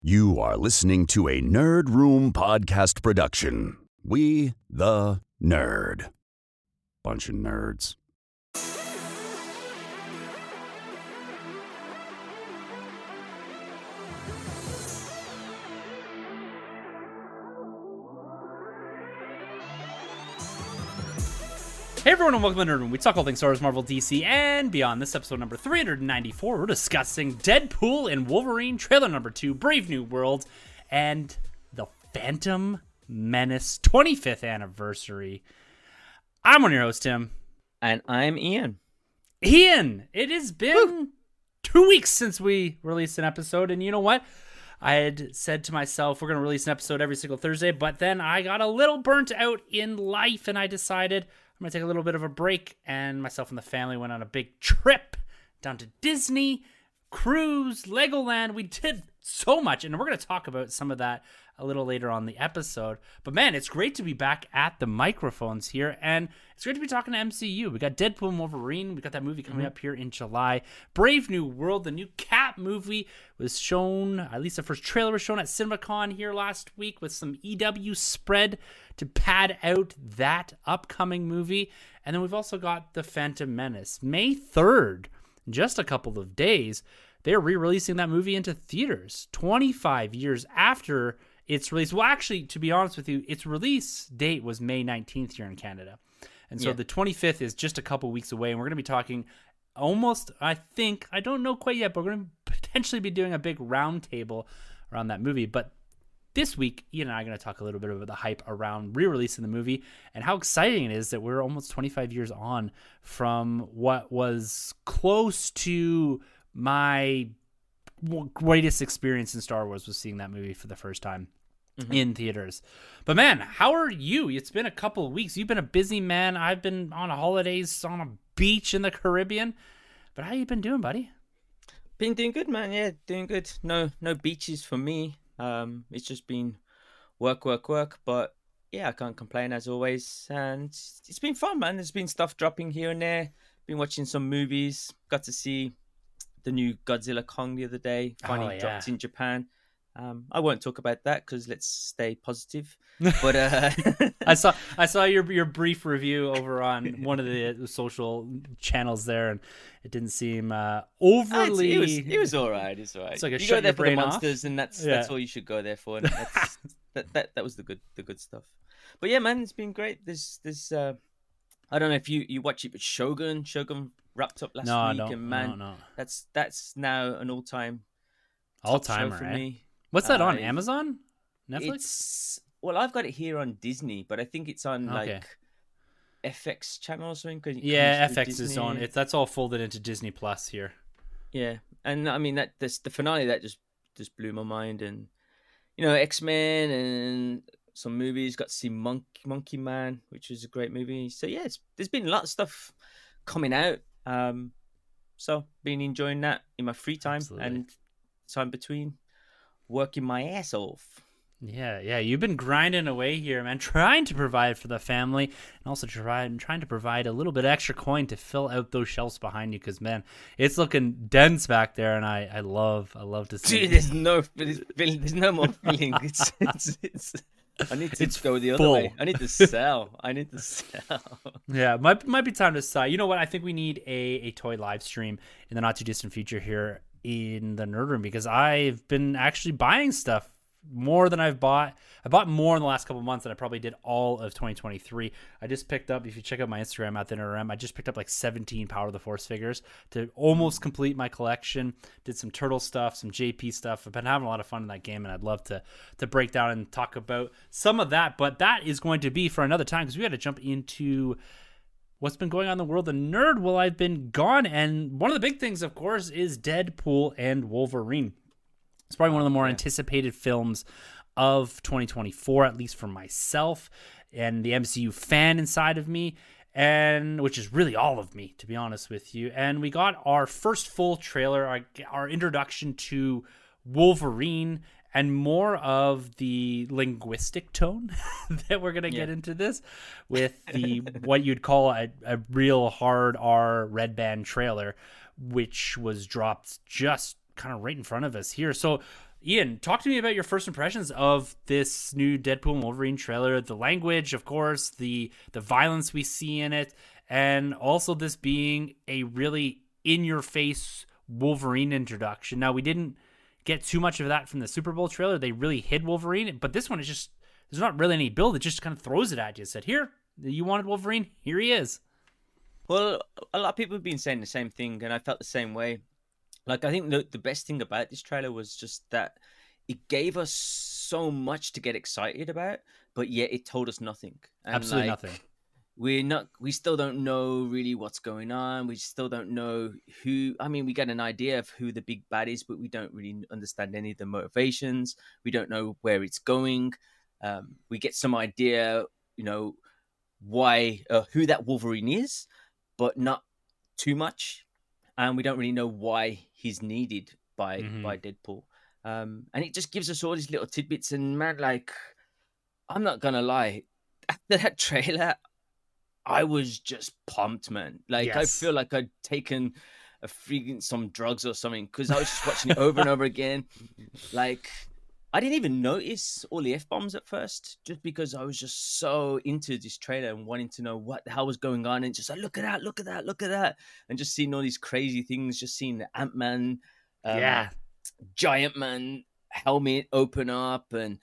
You are listening to a Nerd Room podcast production. We, the Nerd. Bunch of nerds. Hey everyone and welcome to Nerd Room. We talk all things Star Wars, Marvel, DC, and beyond. This episode number 394, we're discussing Deadpool and Wolverine, trailer number 2, Brave New World, and the Phantom Menace 25th anniversary. I'm one of your hosts, Tim. And I'm Ian. Ian, it has been 2 weeks since we released an episode, and you know what? I had said to myself, we're going to release an episode every single Thursday, but then I got a little burnt out in life, and I decided I'm going to take a little bit of a break, and myself and the family went on a big trip down to Disney, cruise, Legoland. We did so much, and we're going to talk about some of that a little later on the episode. But man, it's great to be back at the microphones here, and it's great to be talking to MCU. We got Deadpool and Wolverine. We got that movie coming up here in July. Brave New World, the new Cap movie, was shown, at least the first trailer was shown at CinemaCon here last week with some EW spread to pad out that upcoming movie. And then we've also got The Phantom Menace. May 3rd, in just a couple of days, they're re-releasing that movie into theaters 25 years after its release. Well, actually, to be honest with you, its release date was May 19th here in Canada. And so the 25th is just a couple weeks away, and we're going to be talking almost, I don't know quite yet, but we're going to potentially be doing a big roundtable around that movie. But this week, Ian and I are going to talk a little bit about the hype around re-releasing the movie and how exciting it is that we're almost 25 years on from what was close to my greatest experience in Star Wars was seeing that movie for the first time in theaters. But man, how are you? It's been a couple of weeks. You've been a busy man. I've been on holidays on a beach in the Caribbean. But how you been doing, buddy? Been doing good, man. Yeah, doing good. No beaches for me. It's just been work. But yeah, I can't complain as always. And it's been fun, man. There's been stuff dropping here and there. Been watching some movies. Got to see the new Godzilla Kong the other day. Finally dropped in Japan. I won't talk about that because let's stay positive. But I saw your brief review over on one of the social channels there, and it didn't seem overly. It was all right. It's all right. It's like you go there for the off. monsters, and that's all you should go there for. And that was the good stuff. But yeah, man, it's been great. This I don't know if you watch it, but Shogun wrapped up last week, and man, no. that's now an all-time all-timer for right? me. What's that on Amazon? Netflix? Well, I've got it here on Disney, but I think it's on like FX channel or something. Yeah, FX is on. That's all folded into Disney Plus here. Yeah, and I mean the finale that just blew my mind, and X-Men and some movies. Got to see Monkey Man, which was a great movie. So yeah, there's been a lot of stuff coming out. So been enjoying that in my free time and time between working my ass off. Yeah, you've been grinding away here, man, trying to provide for the family and also trying to provide a little bit extra coin to fill out those shelves behind you, because man, it's looking dense back there, and I love to see. Dude, there's no more filling. It's I need to go the other way. I need to sell. Yeah, might be time to sell. You know what? I think we need a toy live stream in the not too distant future here in the Nerd Room, because I've been actually buying stuff more than I've bought. I bought more in the last couple of months than I probably did all of 2023. I just picked up, if you check out my Instagram at the NRM, I just picked up like 17 Power of the Force figures to almost complete my collection. Did some Turtle stuff, some JP stuff. I've been having a lot of fun in that game, and I'd love to break down and talk about some of that. But that is going to be for another time, because we got to jump into what's been going on in the world of nerd while I've been gone. And one of the big things, of course, is Deadpool and Wolverine. It's probably one of the more anticipated films of 2024, at least for myself and the MCU fan inside of me, and which is really all of me, to be honest with you. And we got our first full trailer, our introduction to Wolverine, and more of the linguistic tone that we're going to get into this with the what you'd call a real hard R red band trailer, which was dropped just kind of right in front of us here. So Ian, talk to me about your first impressions of this new Deadpool and Wolverine trailer. The language, of course, the violence we see in it, and also this being a really in-your-face Wolverine introduction. Now, we didn't get too much of that from the Super Bowl trailer. They really hid Wolverine, but this one is just, there's not really any build. It just kind of throws it at you. It said, here, you wanted Wolverine, here he is. Well, a lot of people have been saying the same thing, and I felt the same way. Like, I think the best thing about this trailer was just that it gave us so much to get excited about, but yet it told us nothing. And Absolutely nothing. We still don't know really what's going on. We still don't know who. I mean, we get an idea of who the big bad is, but we don't really understand any of the motivations. We don't know where it's going. We get some idea, why who that Wolverine is, but not too much. And we don't really know why he's needed by Deadpool. And it just gives us all these little tidbits. And man, like, I'm not gonna lie, after that trailer, I was just pumped, man. Like, yes. I feel like I'd taken some drugs or something, because I was just watching it over and over again. Like, I didn't even notice all the F-bombs at first, just because I was just so into this trailer and wanting to know what the hell was going on. And just like, look at that, look at that, look at that. And just seeing all these crazy things, just seeing the Ant-Man, Giant Man helmet open up, and,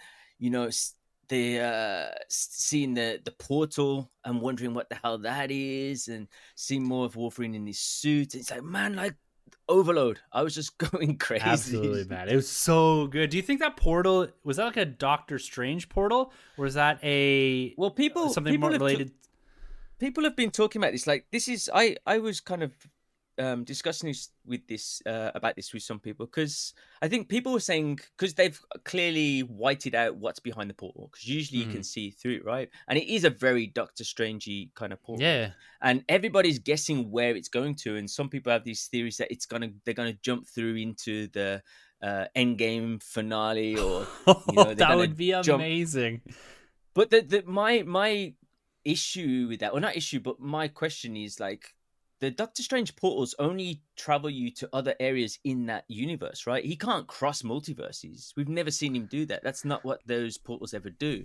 seeing the portal and wondering what the hell that is, and seeing more of Wolverine in his suit. It's like, man, like, overload. I was just going crazy. Absolutely, man. It was so good. Do you think that portal was that like a Doctor Strange portal, or is that something more related? People have been talking about this. Like, this is I was kind of discussing this about this with some people, because I think people were saying, because they've clearly whited out what's behind the portal, because usually you can see through it, right? And it is a very Doctor Strangey kind of portal. Yeah. And everybody's guessing where it's going to, and some people have these theories that they're gonna jump through into the Endgame finale, or that would be amazing. But my issue with that, or not issue, but my question is, like, the Doctor Strange portals only travel you to other areas in that universe, right? He can't cross multiverses. We've never seen him do that. That's not what those portals ever do.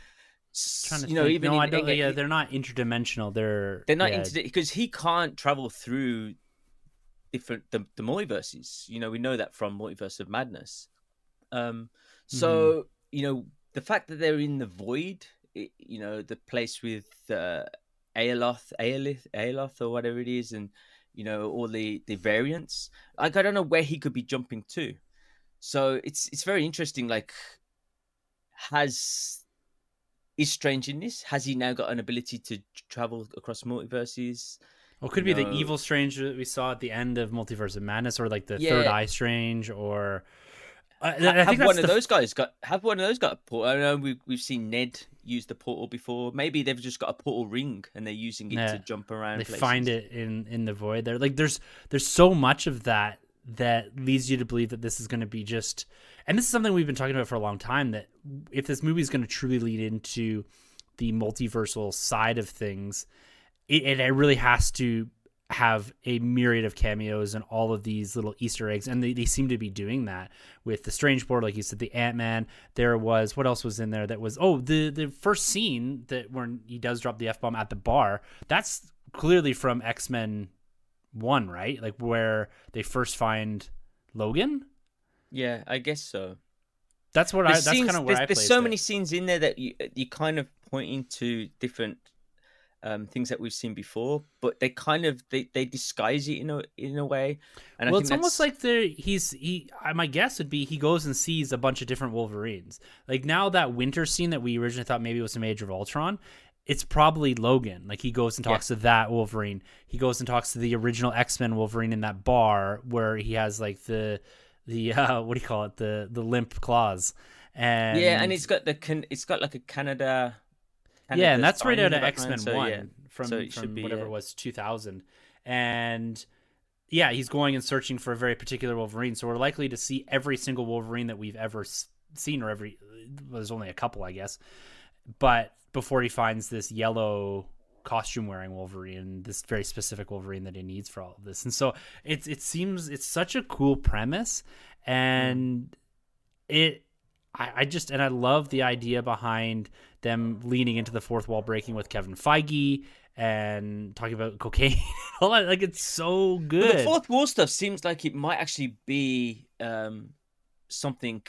They're not interdimensional. They're not because he can't travel through the multiverses. We know that from Multiverse of Madness. So the fact that they're in the void, the place with Aeloth or whatever it is, and all the variants. Like, I don't know where he could be jumping to. So it's very interesting. Like, is Strange in this? Has he now got an ability to travel across multiverses? Well, it could be the evil Strange that we saw at the end of Multiverse of Madness, or like the Third Eye Strange, or have one of those guys got a portal? I know we've seen Ned use the portal before. Maybe they've just got a portal ring and they're using it to jump around. They places. Find it in the void. There, like, there's so much of that leads you to believe that this is going to be just. And this is something we've been talking about for a long time. That if this movie is going to truly lead into the multiversal side of things, it really has to have a myriad of cameos and all of these little Easter eggs, and they seem to be doing that with the Strange Portal, like you said, the Ant-Man. There was, what else was in there that was, the first scene that when he does drop the F-bomb at the bar, that's clearly from X-Men 1, right? Like, where they first find Logan? Yeah, I guess so. That's what that's kind of where I There's so many scenes in there that you kind of pointing to different things that we've seen before, but they kind of they disguise it in a way. And it's almost like my guess would be he goes and sees a bunch of different Wolverines. Like, now that winter scene that we originally thought maybe was from Age of Ultron, it's probably Logan. Like, he goes and talks to that Wolverine. He goes and talks to the original X-Men Wolverine in that bar where he has like the what do you call it, the limp claws. And it's got like a Canada. And that's right out of X-Men 1 from be, whatever it was, 2000. And he's going and searching for a very particular Wolverine. So we're likely to see every single Wolverine that we've ever seen, or there's only a couple, I guess. But before he finds this yellow costume-wearing Wolverine, this very specific Wolverine that he needs for all of this. And so it seems it's such a cool premise. And I just, and I love the idea behind them leaning into the fourth wall breaking with Kevin Feige and talking about cocaine and all that. Like, it's so good. But the fourth wall stuff seems like it might actually be something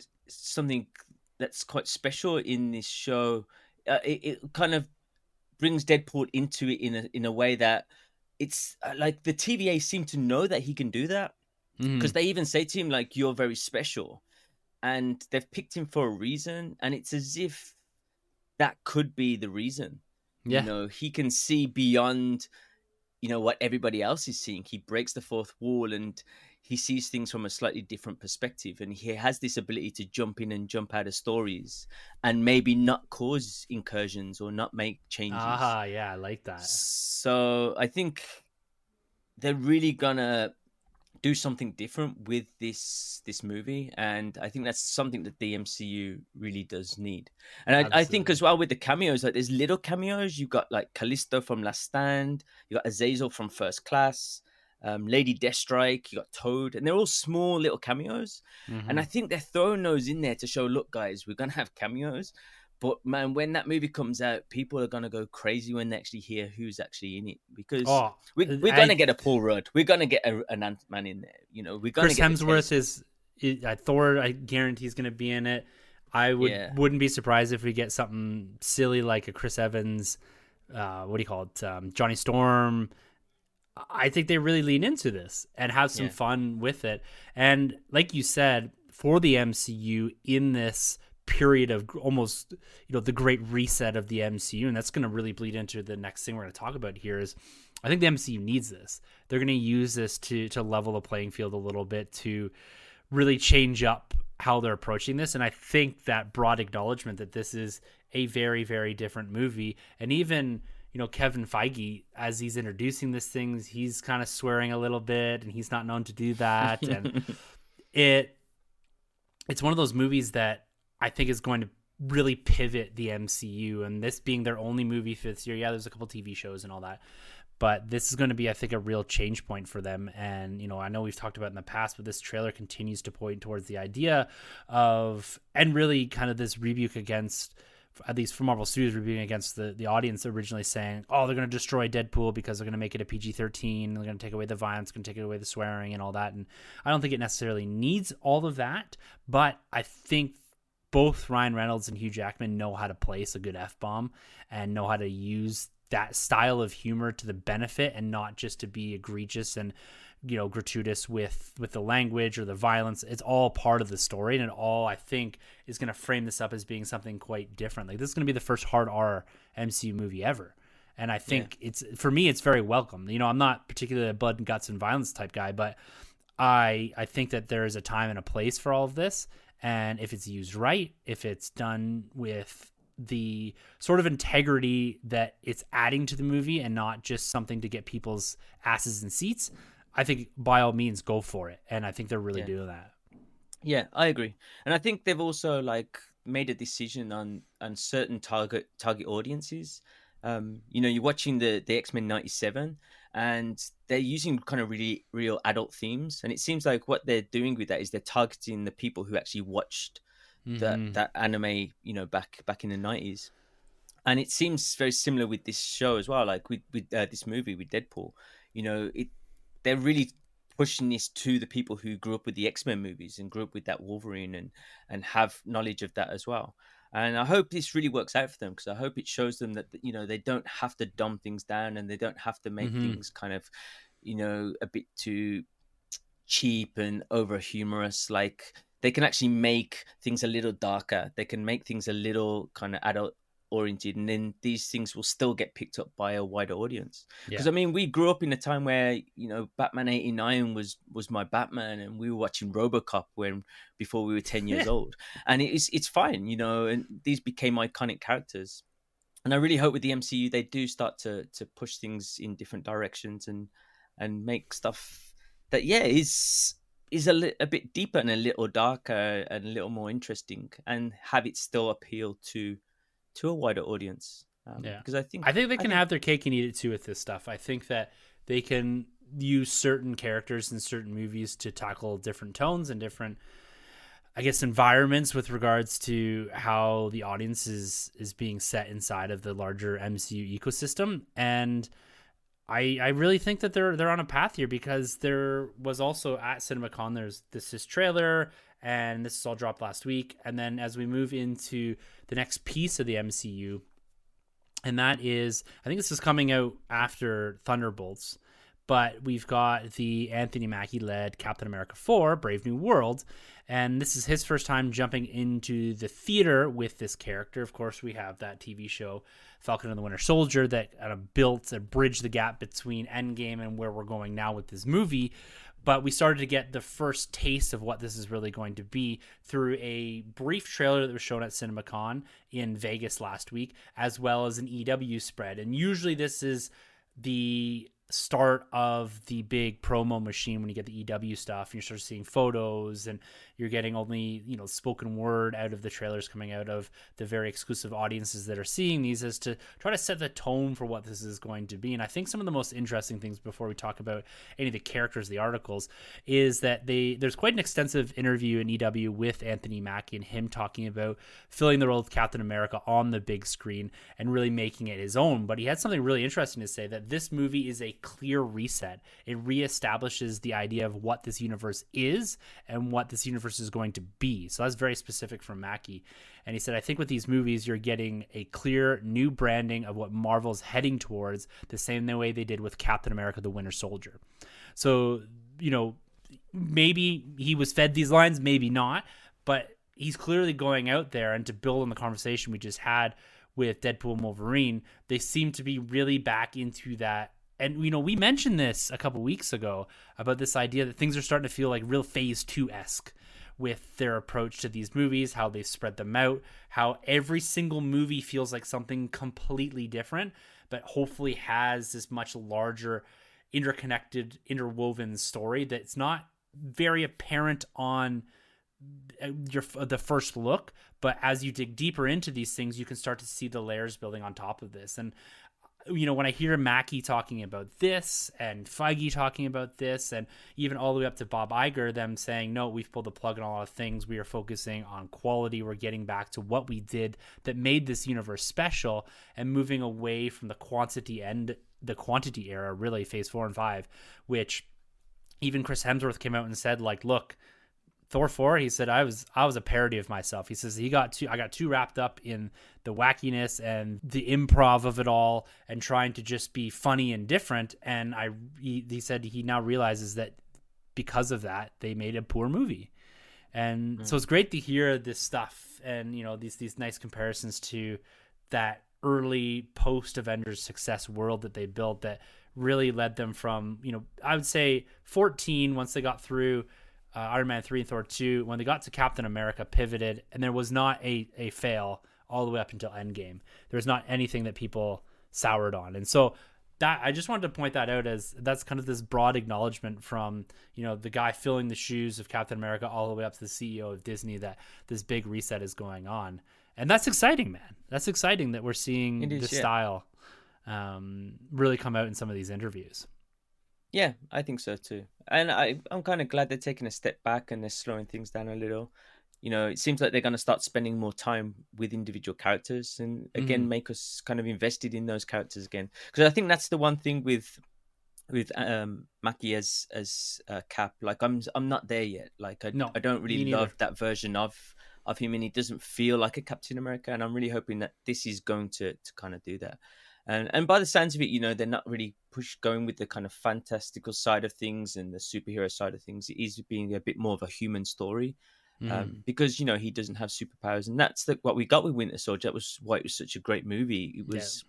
that's quite special in this show. It kind of brings Deadpool into it in a way that it's like the TVA seem to know that he can do that, because they even say to him, like, you're very special, and they've picked him for a reason, and it's as if that could be the reason. Yeah. You know, he can see beyond, what everybody else is seeing. He breaks the fourth wall and he sees things from a slightly different perspective, and he has this ability to jump in and jump out of stories and maybe not cause incursions or not make changes. Yeah, I like that. So I think they're really gonna do something different with this movie, and I think that's something that the MCU really does need. And I think as well with the cameos, like, there's little cameos. You got like Callisto from Last Stand, you got Azazel from First Class, Lady Deathstrike, you got Toad, and they're all small little cameos. And I think they're throwing those in there to show, look guys, we're gonna have cameos, but man, when that movie comes out, people are gonna go crazy when they actually hear who's actually in it, because we're gonna get a Paul Rudd, we're gonna get an Ant-Man in there. We're gonna Chris get Hemsworth is Thor. I guarantee he's gonna be in it. I wouldn't be surprised if we get something silly like a Chris Evans. What do you call it? Johnny Storm. I think they really lean into this and have some fun with it. And like you said, for the MCU in this period of almost, the great reset of the MCU, and that's going to really bleed into the next thing we're going to talk about here, is I think the MCU needs this. They're going to use this to level the playing field a little bit, to really change up how they're approaching this. And I think that broad acknowledgement that this is a very, very different movie, and even Kevin Feige, as he's introducing these things, he's kind of swearing a little bit, and he's not known to do that. And it's one of those movies that I think is going to really pivot the MCU, and this being their only movie for this year. Yeah, there's a couple TV shows and all that, but this is going to be, I think, a real change point for them. And, I know we've talked about it in the past, but this trailer continues to point towards the idea of, and really kind of this rebuke against, at least from Marvel Studios, rebuking against the audience originally saying, oh, they're going to destroy Deadpool because they're going to make it a PG-13, they're going to take away the violence, going to take away the swearing and all that. And I don't think it necessarily needs all of that, but I think both Ryan Reynolds and Hugh Jackman know how to place a good F-bomb and know how to use that style of humor to the benefit, and not just to be egregious and, gratuitous with the language or the violence. It's all part of the story, and it all, I think, is going to frame this up as being something quite different. Like, this is going to be the first hard R MCU movie ever. And I think for me, it's very welcome. I'm not particularly a blood and guts and violence type guy, but I think that there is a time and a place for all of this. And if it's used right, if it's done with the sort of integrity that it's adding to the movie and not just something to get people's asses in seats, I think by all means go for it. And I think they're really doing that. Yeah, I agree. And I think they've also made a decision on certain target audiences. You're watching the X-Men 97, and they're using kind of really real adult themes, and it seems like what they're doing with that is they're targeting the people who actually watched that anime, back in the 90s. And it seems very similar with this show as well, like with this movie with Deadpool. They're really pushing this to the people who grew up with the X-Men movies and grew up with that Wolverine and have knowledge of that as well. And I hope this really works out for them, because I hope it shows them that, they don't have to dumb things down, and they don't have to make things kind of, a bit too cheap and over humorous. Like, they can actually make things a little darker. They can make things a little kind of adult oriented, and then these things will still get picked up by a wider audience. Because we grew up in a time where Batman 89 was my Batman, and we were watching RoboCop before we were 10 years old, and it's fine, and these became iconic characters. And I really hope with the MCU they do start to push things in different directions and make stuff that is a bit deeper and a little darker and a little more interesting, and have it still appeal to a wider audience. Because I think they can have their cake and eat it too with this stuff. I think that they can use certain characters in certain movies to tackle different tones and different I guess, environments with regards to how the audience is being set inside of the larger MCU ecosystem. And I really think that they're on a path here, because there was also at CinemaCon, there's this trailer, and this is all dropped last week. And then as we move into the next piece of the MCU, and that is, I think this is coming out after Thunderbolts, but we've got the Anthony Mackie-led Captain America 4, Brave New World, and this is his first time jumping into the theater with this character. Of course, we have that TV show, Falcon and the Winter Soldier, that kind of built and bridged the gap between Endgame and where we're going now with this movie. But we started to get the first taste of what this is really going to be through a brief trailer that was shown at CinemaCon in Vegas last week, as well as an EW spread. And usually this is the start of the big promo machine when you get the EW stuff, and you start seeing photos, and you're getting only, spoken word out of the trailers coming out of the very exclusive audiences that are seeing these, as to try to set the tone for what this is going to be. And I think some of the most interesting things, before we talk about any of the characters, the articles, is that there's quite an extensive interview in EW with Anthony Mackie, and him talking about filling the role of Captain America on the big screen and really making it his own. But he had something really interesting to say, that this movie is a clear reset. It reestablishes the idea of what this universe is and what this universe is going to be. So that's very specific from Mackie. And he said, I think with these movies, you're getting a clear new branding of what Marvel's heading towards, the same way they did with Captain America, the Winter Soldier. So, maybe he was fed these lines, maybe not, but he's clearly going out there, and to build on the conversation we just had with Deadpool and Wolverine, they seem to be really back into that. And, we mentioned this a couple weeks ago about this idea that things are starting to feel like real Phase 2-esque with their approach to these movies, how they've spread them out, how every single movie feels like something completely different, but hopefully has this much larger, interconnected, interwoven story that's not very apparent on the first look, but as you dig deeper into these things, you can start to see the layers building on top of this. And when I hear Mackie talking about this, and Feige talking about this, and even all the way up to Bob Iger, them saying, no, we've pulled the plug on a lot of things. We are focusing on quality. We're getting back to what we did that made this universe special, and moving away from the quantity era, really, Phase 4 and 5, which even Chris Hemsworth came out and said, like, look, Thor 4, he said, I was a parody of myself. He says I got too wrapped up in the wackiness and the improv of it all, and trying to just be funny and different. And he said he now realizes that because of that, they made a poor movie. And so it's great to hear this stuff, and these nice comparisons to that early post Avengers success world that they built, that really led them from, I would say 14, once they got through Iron Man 3 and Thor 2, when they got to Captain America, pivoted, and there was not a fail all the way up until Endgame. There's not anything that people soured on. And so that, I just wanted to point that out, as that's kind of this broad acknowledgement from, the guy filling the shoes of Captain America all the way up to the CEO of Disney, that this big reset is going on. And that's exciting, man. That's exciting that we're seeing this style really come out in some of these interviews. Yeah, I think so too. And I'm kind of glad they're taking a step back and they're slowing things down a little. It seems like they're going to start spending more time with individual characters, and again, make us kind of invested in those characters again. Because I think that's the one thing with Mackie as Cap. Like, I'm not there yet. Like, I don't really love that version of him, and he doesn't feel like a Captain America. And I'm really hoping that this is going to kind of do that. And by the sounds of it, they're not really going with the kind of fantastical side of things and the superhero side of things. It is being a bit more of a human story, because he doesn't have superpowers, and that's what we got with Winter Soldier. That was why it was such a great movie. It was,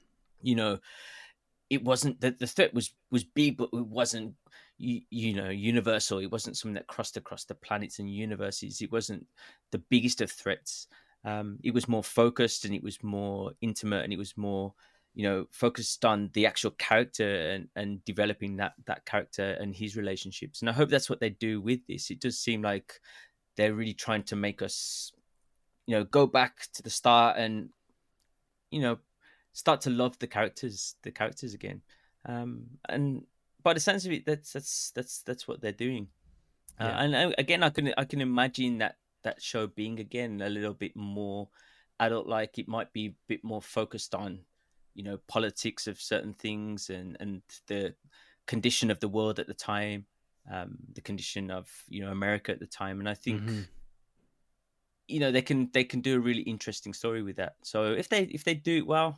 it wasn't that the threat was big, but it wasn't universal. It wasn't something that crossed across the planets and universes. It wasn't the biggest of threats. It was more focused, and it was more intimate, and it was more focused on the actual character and developing that character and his relationships. And I hope that's what they do with this. It does seem like they're really trying to make us, go back to the start and, start to love the characters again. And by the sense of it, that's what they're doing. And again, I can imagine that that show being again a little bit more adult like. It might be a bit more focused on, politics of certain things and the condition of the world at the time, the condition of America at the time. And I think they can do a really interesting story with that. So if they do it well,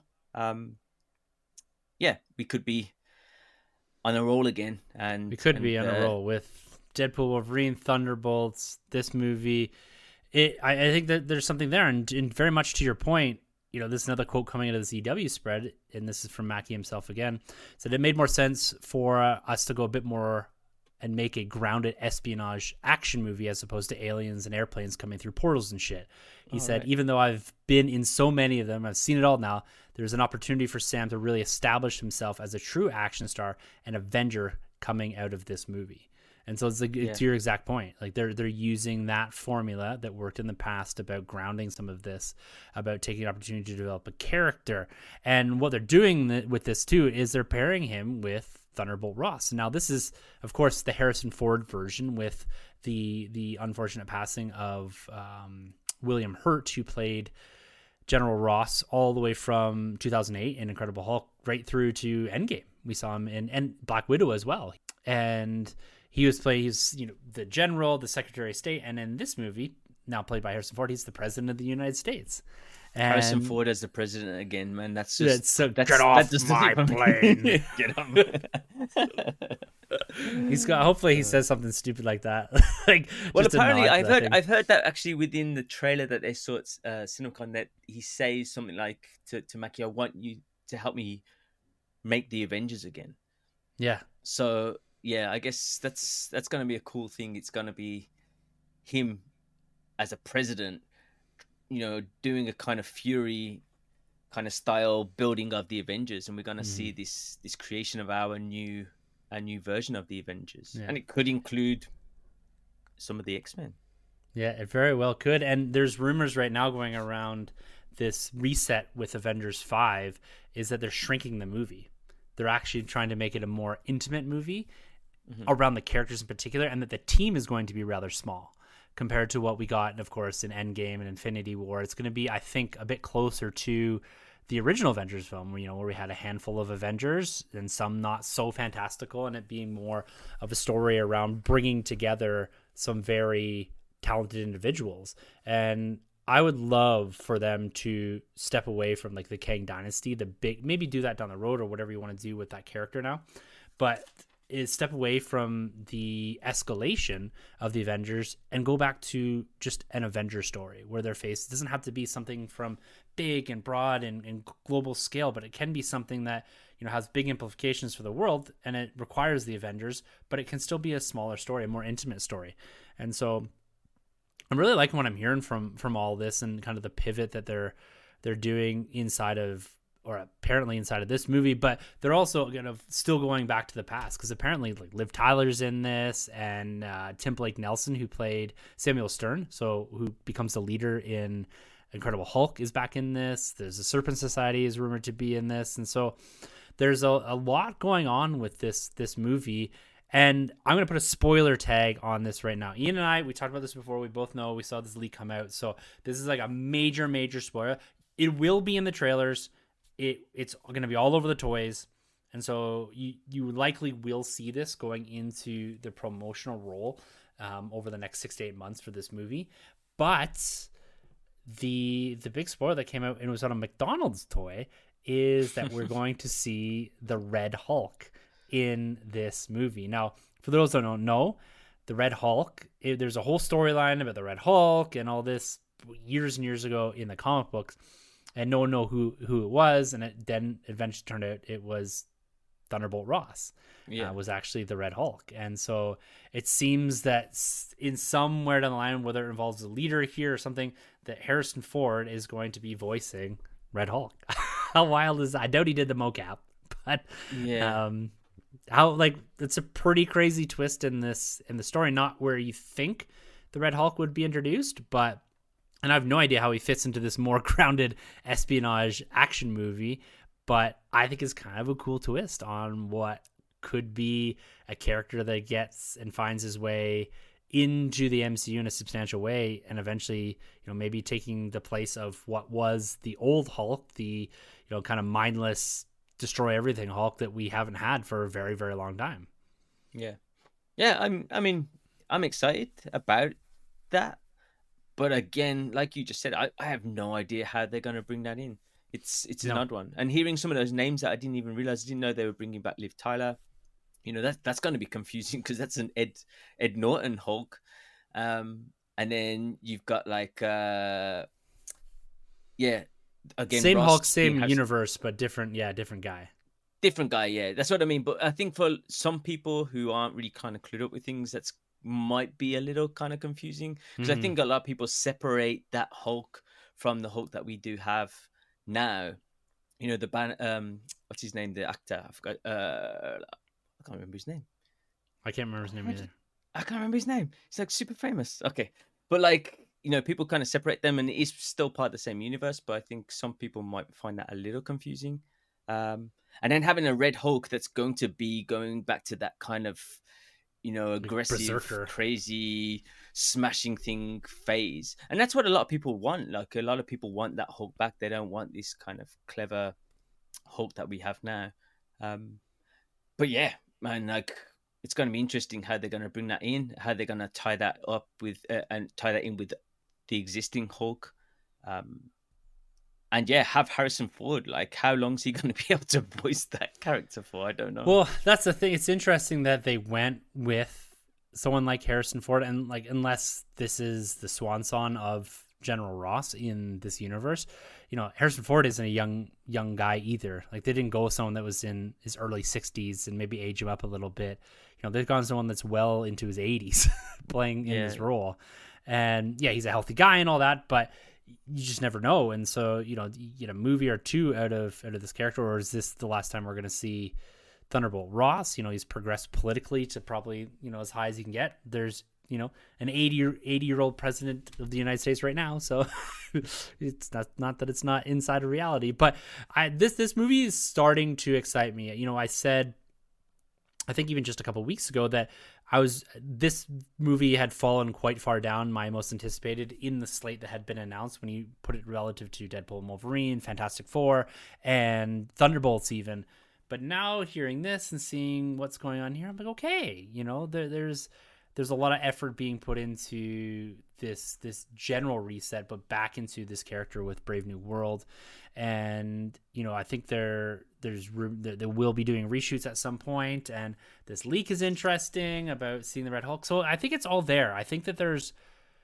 we could be on a roll again. And we could be on a roll with Deadpool, Wolverine, Thunderbolts, this movie. I think that there's something there, and very much to your point, this is another quote coming out of the CW spread, and this is from Mackie himself again. Said it made more sense for us to go a bit more and make a grounded espionage action movie as opposed to aliens and airplanes coming through portals and shit. He said, right. Even though I've been in so many of them, I've seen it all now, there's an opportunity for Sam to really establish himself as a true action star and Avenger coming out of this movie. And so it's like, to your exact point, like they're using that formula that worked in the past about grounding some of this, about taking an opportunity to develop a character. And what they're doing with this too is they're pairing him with Thunderbolt Ross. Now this is, of course, the Harrison Ford version with the unfortunate passing of William Hurt, who played General Ross all the way from 2008 in Incredible Hulk right through to Endgame. We saw him in Black Widow as well. And he's the general, the Secretary of State, and in this movie, now played by Harrison Ford, he's the President of the United States. And Harrison Ford as the president again, man. That's just get off my plane. Get off. Hopefully he says something stupid like that. Apparently I've heard that actually within the trailer that they saw at CinemaCon, that he says something like to Mackie, I want you to help me make the Avengers again. Yeah. So yeah, I guess that's going to be a cool thing. It's going to be him as a president, doing a kind of Fury kind of style building of the Avengers, and we're going to see this creation of our new version of the Avengers, and it could include some of the X-Men. Yeah, it very well could. And there's rumors right now going around this reset with Avengers 5 is that they're shrinking the movie. They're actually trying to make it a more intimate movie around the characters in particular, and that the team is going to be rather small compared to what we got, of course, in Endgame and Infinity War. It's going to be, I think, a bit closer to the original Avengers film, where we had a handful of Avengers and some not so fantastical, and it being more of a story around bringing together some very talented individuals. And I would love for them to step away from like the Kang Dynasty, maybe do that down the road or whatever you want to do with that character now, but is step away from the escalation of the Avengers and go back to just an Avenger story where their face doesn't have to be something from big and broad and global scale, but it can be something that has big implications for the world, and it requires the Avengers, but it can still be a smaller story, a more intimate story. And so I'm really liking what I'm hearing from all this and kind of the pivot that they're doing inside of, or apparently inside of this movie, but they're also still going back to the past, because apparently like Liv Tyler's in this, and Tim Blake Nelson, who played Samuel Stern, who becomes the leader in Incredible Hulk, is back in this. There's a Serpent Society is rumored to be in this, and so there's a lot going on with this movie. And I'm going to put a spoiler tag on this right now. Ian and I, we talked about this before. We both know, we saw this leak come out, so this is like a major spoiler. It will be in the trailers. It's going to be all over the toys, and so you likely will see this going into the promotional role over the next 6 to 8 months for this movie. But the big spoiler that came out, and it was on a McDonald's toy, is that we're going to see the Red Hulk in this movie. Now, for those that don't know, the Red Hulk, there's a whole storyline about the Red Hulk and all this years and years ago in the comic books, and no one knew who it was, and it then eventually turned out it was Thunderbolt Ross. Was actually the Red Hulk. And so it seems that in somewhere down the line, whether it involves a leader here or something, that Harrison Ford is going to be voicing Red Hulk. How wild is that? I doubt he did the mocap, but it's a pretty crazy twist in the story, not where you think the Red Hulk would be introduced, and I have no idea how he fits into this more grounded espionage action movie, but I think it's kind of a cool twist on what could be a character that gets and finds his way into the MCU in a substantial way, and eventually, maybe taking the place of what was the old Hulk, the, kind of mindless, destroy everything Hulk that we haven't had for a very, very long time. Yeah. I'm excited about that. But again, like you just said, I have no idea how they're going to bring that in. It's an odd one. And hearing some of those names that I didn't even realize, I didn't know they were bringing back Liv Tyler. That's going to be confusing because that's an Ed Norton Hulk. And then you've got like, again, same Ross, Hulk, same universe, but different guy. Different guy, yeah. That's what I mean. But I think for some people who aren't really kind of clued up with things, that's might be a little kind of confusing. Because I think a lot of people separate that Hulk from the Hulk that we do have now. The band, what's his name? The actor, I forgot. I can't remember his name. I can't remember his name either. I can't remember his name. He's like super famous. Okay. But like, people kind of separate them, and it's still part of the same universe. But I think some people might find that a little confusing. And then having a Red Hulk that's going to be going back to that kind of, aggressive, Berserker, crazy, smashing thing phase. And that's what a lot of people want. Like, a lot of people want that Hulk back. They don't want this kind of clever Hulk that we have now. But yeah, man, like, it's going to be interesting how they're going to bring that in, how they're going to tie that up with and tie that in with the existing Hulk. And yeah, have Harrison Ford. Like, how long is he going to be able to voice that character for? I don't know. Well, that's the thing. It's interesting that they went with someone like Harrison Ford, and like, unless this is the swan song of General Ross in this universe, Harrison Ford isn't a young guy either. Like, they didn't go with someone that was in his early 60s and maybe age him up a little bit. They've gone someone that's well into his 80s playing in this role. And yeah, he's a healthy guy and all that, but you just never know. And so, you get a movie or two out of this character, or is this the last time we're going to see Thunderbolt Ross? He's progressed politically to probably, as high as he can get. There's, an 80-year-old president of the United States right now. So it's not that it's not inside of reality, but this movie is starting to excite me. I said, I think even just a couple of weeks ago, that this movie had fallen quite far down my most anticipated in the slate that had been announced when you put it relative to Deadpool and Wolverine, Fantastic Four, and Thunderbolts even. But now hearing this and seeing what's going on here, I'm like, okay, there's a lot of effort being put into this general reset, but back into this character with Brave New World. And, I think there's room, they will be doing reshoots at some point, and this leak is interesting about seeing the Red Hulk. So I think it's all there. I think that there's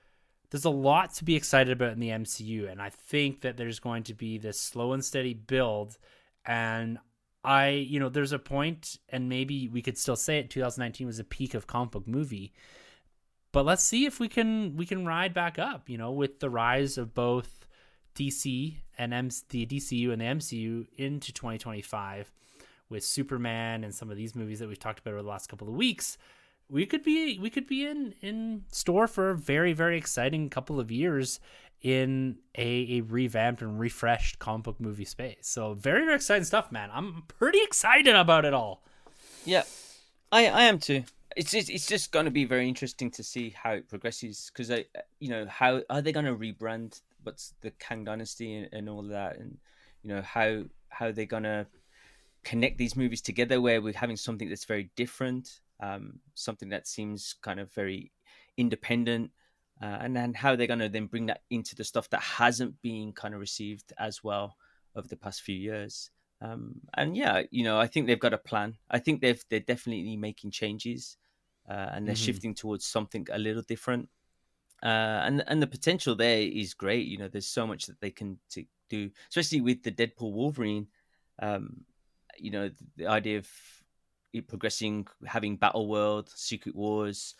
a lot to be excited about in the MCU, and I think that there's going to be this slow and steady build. And there's a point, and maybe we could still say it, 2019 was a peak of comic book movie, but let's see if we can ride back up, with the rise of both DC and the DCU and the MCU into 2025 with Superman and some of these movies that we've talked about over the last couple of weeks. We could be in store for a very, very exciting couple of years in a revamped and refreshed comic book movie space. So very, very exciting stuff, man. I'm pretty excited about it all. Yeah, I am too. It's just going to be very interesting to see how it progresses, because how are they going to rebrand what's the Kang Dynasty and all that, and how they're going to connect these movies together, where we're having something that's very different, something that seems kind of very independent. And then how they're going to then bring that into the stuff that hasn't been kind of received as well over the past few years. And yeah, I think they've got a plan. I think they're definitely making changes, and they're shifting towards something a little different. And the potential there is great. There's so much that they can do, especially with the Deadpool Wolverine. The idea of it progressing, having Battle World, Secret Wars,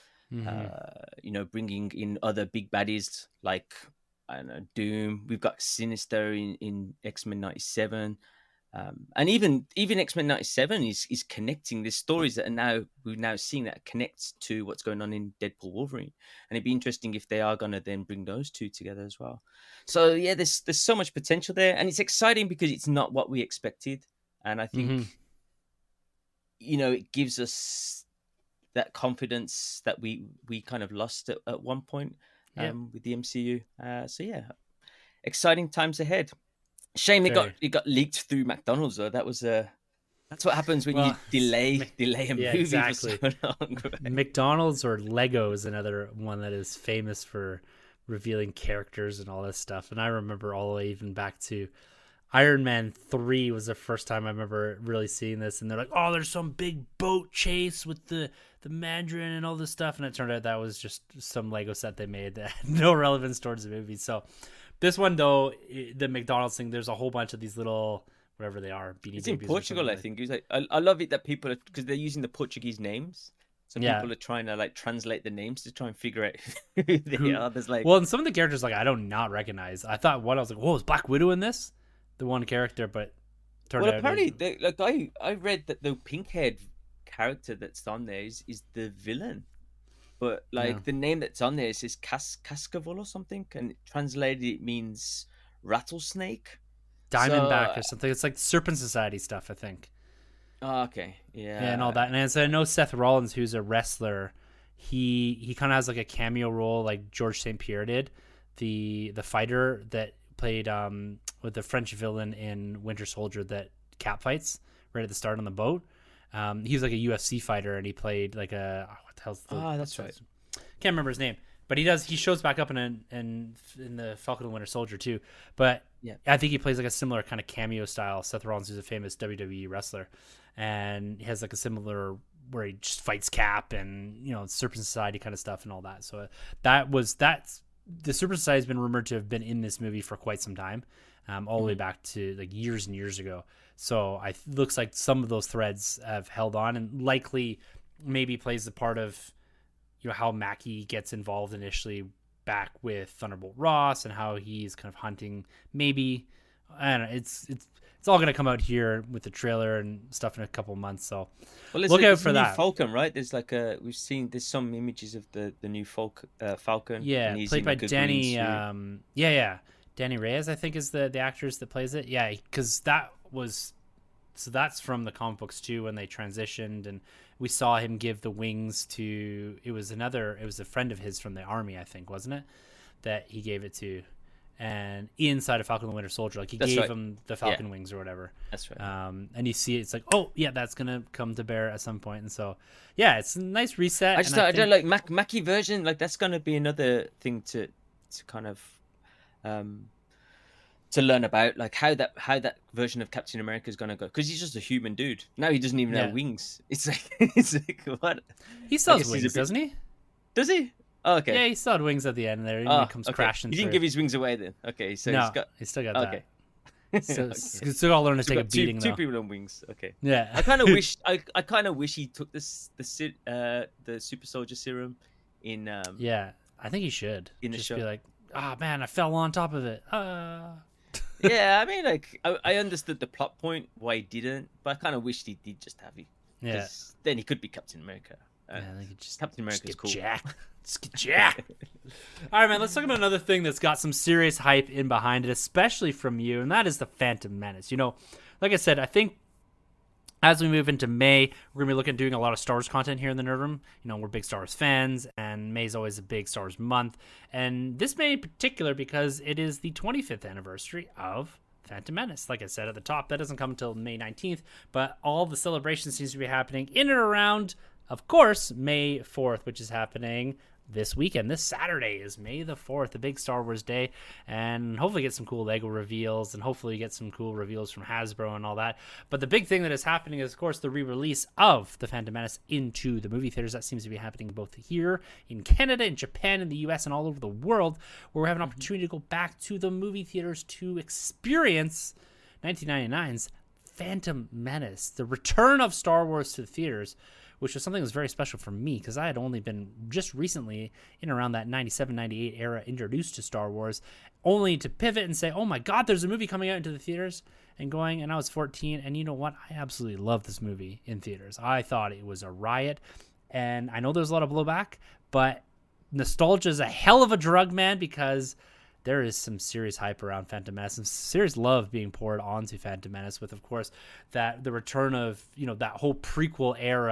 bringing in other big baddies like, I don't know, Doom. We've got Sinister in X-Men 97. And even X-Men 97 is connecting. There's stories that we're now seeing that connects to what's going on in Deadpool Wolverine. And it'd be interesting if they are going to then bring those two together as well. So yeah, there's so much potential there. And it's exciting because it's not what we expected. And I think, it gives us that confidence that we kind of lost at one point with the MCU. So yeah, exciting times ahead. Shame it got leaked through McDonald's though. That was that's what happens when you delay a movie for so long. Right? McDonald's or Lego is another one that is famous for revealing characters and all this stuff. And I remember all the way even back to Iron Man 3 was the first time I remember really seeing this. And they're like, oh, there's some big boat chase with the Mandarin and all this stuff. And it turned out that was just some Lego set they made that had no relevance towards the movie. So this one, though, the McDonald's thing, there's a whole bunch of these little, whatever they are, Beanie It's Babies in Portugal, I think. It's like, I love it that people, because they're using the Portuguese names. So people are trying to like translate the names to try and figure out who they are. There's like, well, and some of the characters like I don't not recognize. I thought I was like, whoa, is Black Widow in this? The one character, but turned out apparently, like I read that the pink-haired character that's on there is the villain, but like the name that's on there is Cascavel or something, and translated it means rattlesnake, Diamondback or something. It's like Serpent Society stuff, I think. Oh, okay, yeah, and all that. And so I know Seth Rollins, who's a wrestler, he kind of has like a cameo role, like George St. Pierre did, the fighter that played with the French villain in Winter Soldier that Cap fights right at the start on the boat. He was like a UFC fighter, and he played like a what the hell's the, that's right. Can't remember his name, but he shows back up in the Falcon and Winter Soldier too. But yeah, I think he plays like a similar kind of cameo style. Seth Rollins, who's a famous WWE wrestler, and he has like a similar where he just fights Cap and Serpent Society kind of stuff and all that. So that's the Serpent Society has been rumored to have been in this movie for quite some time, all the way back to like years and years ago. So looks like some of those threads have held on, and likely maybe plays the part of how Mackie gets involved initially back with Thunderbolt Ross and how he's kind of hunting. Maybe I don't know. It's all going to come out here with the trailer and stuff in a couple of months. So look out for that. Falcon, right? There's like there's some images of the new Falcon. Yeah, and played by Danny. Danny Reyes, I think, is the actress that plays it. Yeah, because that's from the comic books too, when they transitioned, and we saw him give the wings to. It was a friend of his from the army, I think, wasn't it? That he gave it to. And inside of Falcon and the Winter Soldier, like he gave him the Falcon wings or whatever. That's right. And you see it's like, oh yeah, that's gonna come to bear at some point. And so, yeah, it's a nice reset. I don't like Mackie version. Like that's gonna be another thing to kind of to learn about, like how that version of Captain America is gonna go, because he's just a human dude. Now he doesn't even have wings. It's like what? He still has wings, doesn't he? Does he? Oh, okay. Yeah, he still had wings at the end there. He comes crashing. He didn't give his wings away then. Okay, so he's still got that. Okay. So still got to learn to take a beating. Two people on wings. Okay. Yeah. I kind of wish. I kind of wish he took the super soldier serum in. Yeah, I think he should. In the just show. Be like, man, I fell on top of it. Yeah, I mean, like I understood the plot point why he didn't, but I kind of wished he did just have it. Yeah. Then he could be Captain America. I think just Captain America's cool. Just get Jack. All right, man, let's talk about another thing that's got some serious hype in behind it, especially from you, and that is the Phantom Menace. Like I said, I think as we move into May, we're going to be looking at doing a lot of Star Wars content here in the Nerd Room. We're big Star Wars fans, and May is always a big Star Wars month. And this May in particular because it is the 25th anniversary of Phantom Menace. Like I said at the top, that doesn't come until May 19th, but all the celebration seems to be happening in and around, of course, May 4th, which is happening this weekend. This Saturday is May the 4th, the big Star Wars day, and hopefully get some cool Lego reveals, and hopefully get some cool reveals from Hasbro and all that. But the big thing that is happening is, of course, the re-release of The Phantom Menace into the movie theaters. That seems to be happening both here in Canada, in Japan, in the US, and all over the world, where we have an opportunity to go back to the movie theaters to experience 1999's Phantom Menace, the return of Star Wars to the theaters, which was something that was very special for me because I had only been just recently in around that 97, 98 era introduced to Star Wars, only to pivot and say, oh my God, there's a movie coming out into the theaters, and I was 14, and you know what? I absolutely love this movie in theaters. I thought it was a riot, and I know there's a lot of blowback, but nostalgia is a hell of a drug, man, because there is some serious hype around Phantom Menace, some serious love being poured onto Phantom Menace with, of course, the return of, that whole prequel era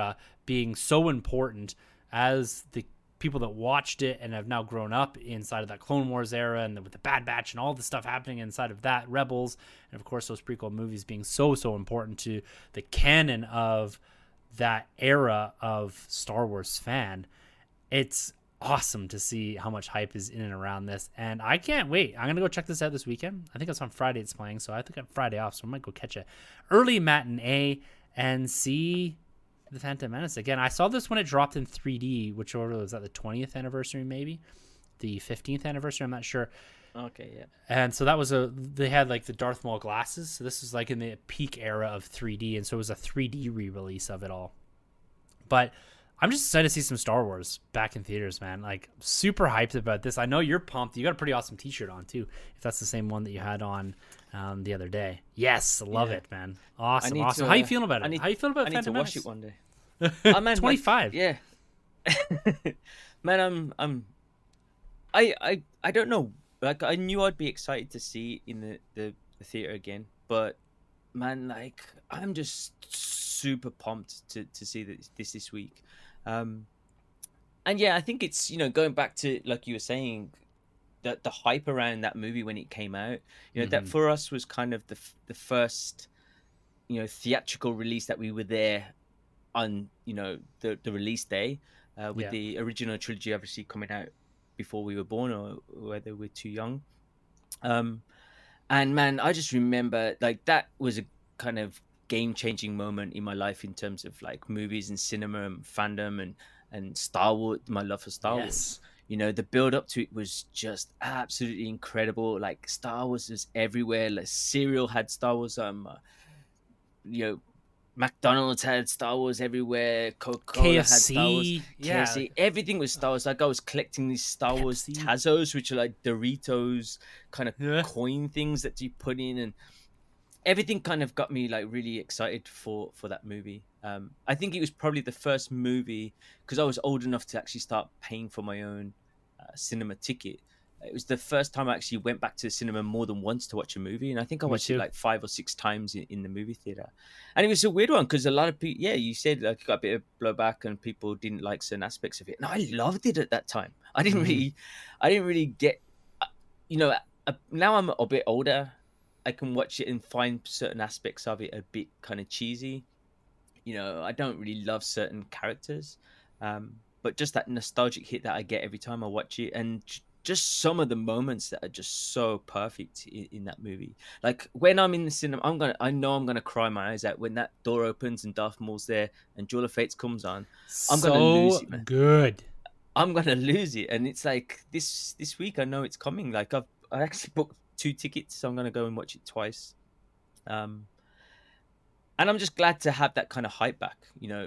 being so important as the people that watched it and have now grown up inside of that Clone Wars era, and with the Bad Batch and all the stuff happening inside of that, Rebels, and of course those prequel movies being so important to the canon of that era of Star Wars fan. It's awesome to see how much hype is in and around this, and I can't wait. I'm gonna go check this out this weekend. I think it's on Friday it's playing, so I think I'm Friday off, so I might go catch a early matinee and see The Phantom Menace again. I saw this when it dropped in 3D, which was at the 20th anniversary, maybe the 15th anniversary, I'm not sure. Okay, yeah. And so that was they had like the Darth Maul glasses, so this was like in the peak era of 3D, and so it was a 3D re-release of it all. But I'm just excited to see some Star Wars back in theaters, man. Like, super hyped about this. I know you're pumped. You got a pretty awesome t-shirt on too, if that's the same one that you had on the other day. Yes, love it, man. Awesome. How you feeling about it? How you feeling about Phantom Menace? I need to wash it one day. Oh, man, 25. Yeah. Man, I don't know. Like, I knew I'd be excited to see it in the theater again, but man, like, I'm just super pumped to see this week. And yeah, I think it's, going back to, like you were saying, that the hype around that movie when it came out, that for us was kind of the first, theatrical release that we were there on, the release day, with the original trilogy obviously coming out before we were born, or whether we're too young. And man, I just remember, like, that was a kind of game-changing moment in my life in terms of like movies and cinema and fandom and Star Wars, my love for Star Wars. The build up to it was just absolutely incredible. Like, Star Wars was everywhere. Like, cereal had Star Wars. McDonald's had Star Wars everywhere. Coca-Cola had Star Wars. KFC, everything was Star Wars. Like, I was collecting these Star Wars Tazos, which are like Doritos kind of coin things that you put in, and everything kind of got me like really excited for that movie. I think it was probably the first movie, because I was old enough to actually start paying for my own cinema ticket. It was the first time I actually went back to the cinema more than once to watch a movie, and I think I watched it like 5 or 6 times in the movie theater. And it was a weird one because a lot of people, you said like you got a bit of blowback and people didn't like certain aspects of it. And I loved it at that time. I didn't really get, now I'm a bit older. I can watch it and find certain aspects of it a bit kind of cheesy. I don't really love certain characters, but just that nostalgic hit that I get every time I watch it, and just some of the moments that are just so perfect in that movie. Like, when I'm in the cinema, I know I'm gonna cry my eyes out when that door opens and Darth Maul's there and Duel of Fates comes on. I'm gonna lose it, man. Good. I'm gonna lose it, and it's like this week. I know it's coming. Like, I actually booked 2 tickets, so I'm gonna go and watch it twice. And I'm just glad to have that kind of hype back.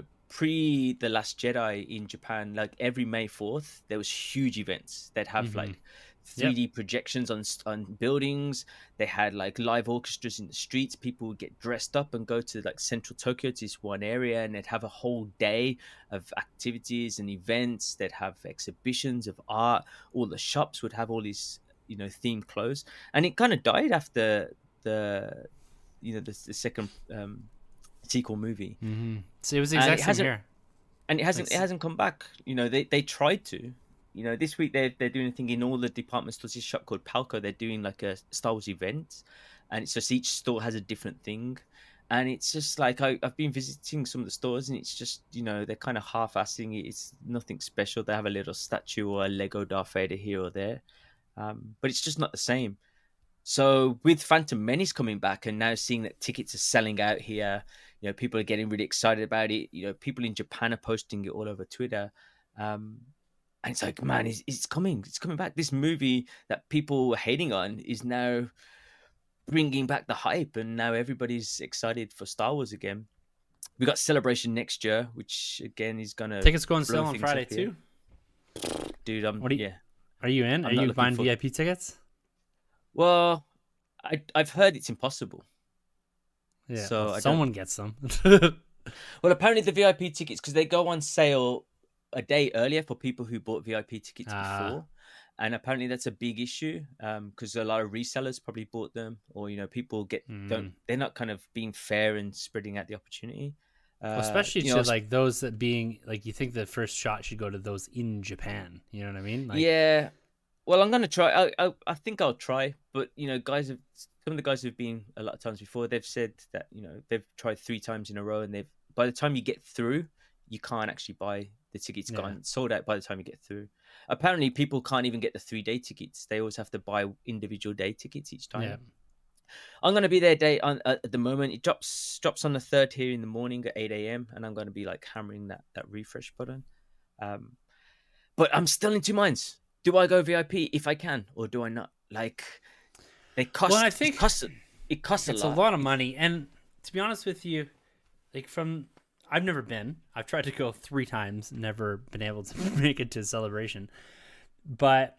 Pre The Last Jedi in Japan, like every May 4th, there was huge events that have like 3D projections on buildings. They had like live orchestras in the streets. People would get dressed up and go to like central Tokyo, to this one area, and they'd have a whole day of activities and events. They'd have exhibitions of art. All the shops would have all these themed clothes, and it kind of died after the second sequel movie. So it was the exact same here, and it hasn't come back. They tried to. This week they're doing a thing in all the department stores. This shop called Palco, they're doing like a Star Wars event, and it's just each store has a different thing. And it's just like, I've been visiting some of the stores, and it's just, they're kind of half-assing it. It's nothing special. They have a little statue or a Lego Darth Vader here or there, but it's just not the same. So with Phantom Menace coming back, and now seeing that tickets are selling out here, people are getting really excited about it. People in Japan are posting it all over Twitter. And it's like, man, it's coming back. This movie that people were hating on is now bringing back the hype, and now everybody's excited for Star Wars again. We got Celebration next year, which again is gonna tickets go on sale on Friday too. Dude, Are you in? Are you buying VIP tickets? Well, I've heard it's impossible. Yeah, so someone gets them. Well, apparently the VIP tickets, because they go on sale a day earlier for people who bought VIP tickets before, and apparently that's a big issue, because a lot of resellers probably bought them, or people they're not kind of being fair and spreading out the opportunity. Especially you to know, like those that being like, you think the first shot should go to those in Japan. You know what I mean? Like, yeah. Well, I'm gonna try. I think I'll try. But you know, some of the guys who've been a lot of times before, they've said that you know they've tried 3 times in a row, and they've by the time you get through, you can't actually buy the tickets. Yeah. Gone sold out by the time you get through. Apparently, people can't even get the 3-day tickets. They always have to buy individual day tickets each time. yeah. I'm gonna be there at the moment. It drops on the 3rd here in the morning at 8 a.m. and I'm gonna be like hammering that refresh button. Um, but I'm still in two minds. Do I go VIP if I can, or do I not? Like, they cost. Well, I think it costs it's a lot. a lot of money. And to be honest with you, like I've never been. I've tried to go 3 times, never been able to make it to Celebration. But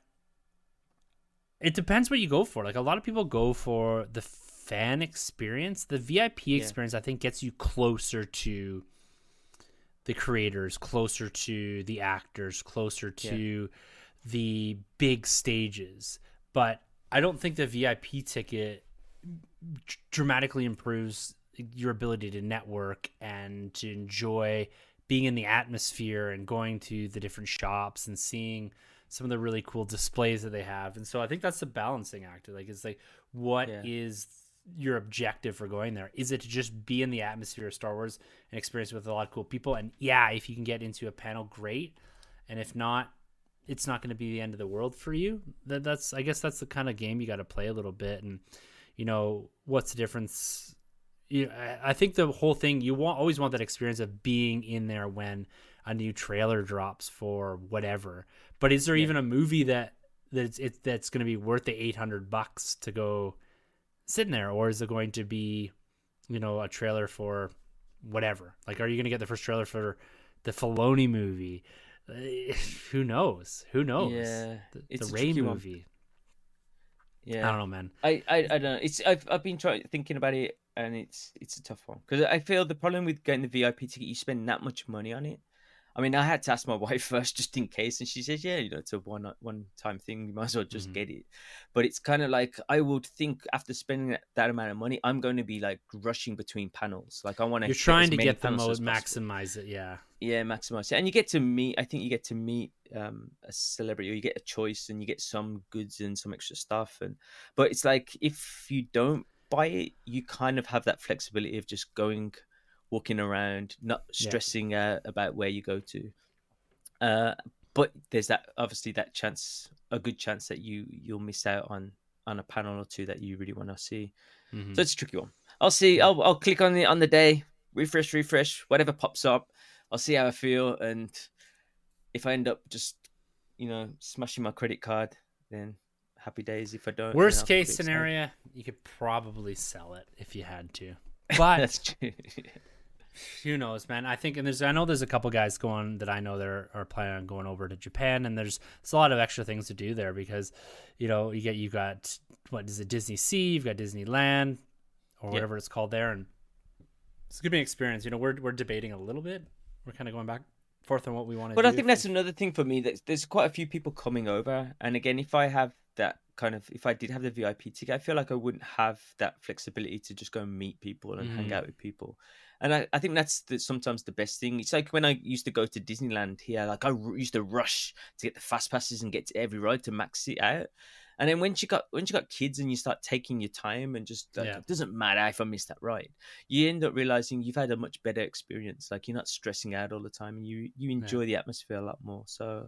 it depends what you go for. Like, a lot of people go for the fan experience. The VIP experience, I think, gets you closer to the creators, closer to the actors, closer to the big stages. But I don't think the VIP ticket dramatically improves your ability to network and to enjoy being in the atmosphere and going to the different shops and seeing some of the really cool displays that they have. And so I think that's the balancing act. Like, it's like, what is your objective for going there? Is it to just be in the atmosphere of Star Wars and experience with a lot of cool people? And yeah, if you can get into a panel, great. And if not, it's not going to be the end of the world for you. I guess that's the kind of game you got to play a little bit. And, you know, what's the difference? I think the whole thing, you always want that experience of being in there when a new trailer drops for whatever. But is there even a movie that's going to be worth the $800 to go sitting there, or is it going to be, you know, a trailer for whatever? Like, are you going to get the first trailer for the Filoni movie? Who knows? Yeah, the Rey movie. Yeah, I don't know, man. I don't know. I've been thinking about it, and it's a tough one because I feel the problem with getting the VIP ticket, you spend that much money on it. I mean, I had to ask my wife first just in case, and she says, "Yeah, you know, it's a one-time thing. You might as well just get it." But it's kind of like, I would think after spending that amount of money, I'm going to be like rushing between panels. Like, I want to. You're trying to get the most, maximize it. Yeah, maximize it, and you get to meet. I think you get to meet a celebrity, or you get a choice, and you get some goods and some extra stuff. But it's like, if you don't buy it, you kind of have that flexibility of just walking around, not stressing about where you go to. But there's obviously a good chance that you'll miss out on a panel or two that you really want to see. So it's a tricky one. I'll see. I'll click on the day, refresh, whatever pops up. I'll see how I feel, and if I end up just, you know, smashing my credit card, then happy days. If I don't, worst case scenario, you could probably sell it if you had to. But that's true. Who knows, man? I think, and I know there's a couple guys that I know that are planning on going over to Japan, and there's a lot of extra things to do there because, you know, you got what is it, Disney Sea, you've got Disneyland, or whatever it's called there, and it's gonna be an experience. You know, we're debating a little bit. We're kind of going back and forth on what we want to do. But I think that's another thing for me. There's quite a few people coming over, and again, if I did have the VIP ticket, I feel like I wouldn't have that flexibility to just go and meet people and hang out with people. And I think that's sometimes the best thing. It's like when I used to go to Disneyland here, like I used to rush to get the fast passes and get to every ride to max it out. And then when you got kids and you start taking your time and just like, it doesn't matter if I miss that ride, you end up realizing you've had a much better experience. Like, you're not stressing out all the time, and you enjoy the atmosphere a lot more. So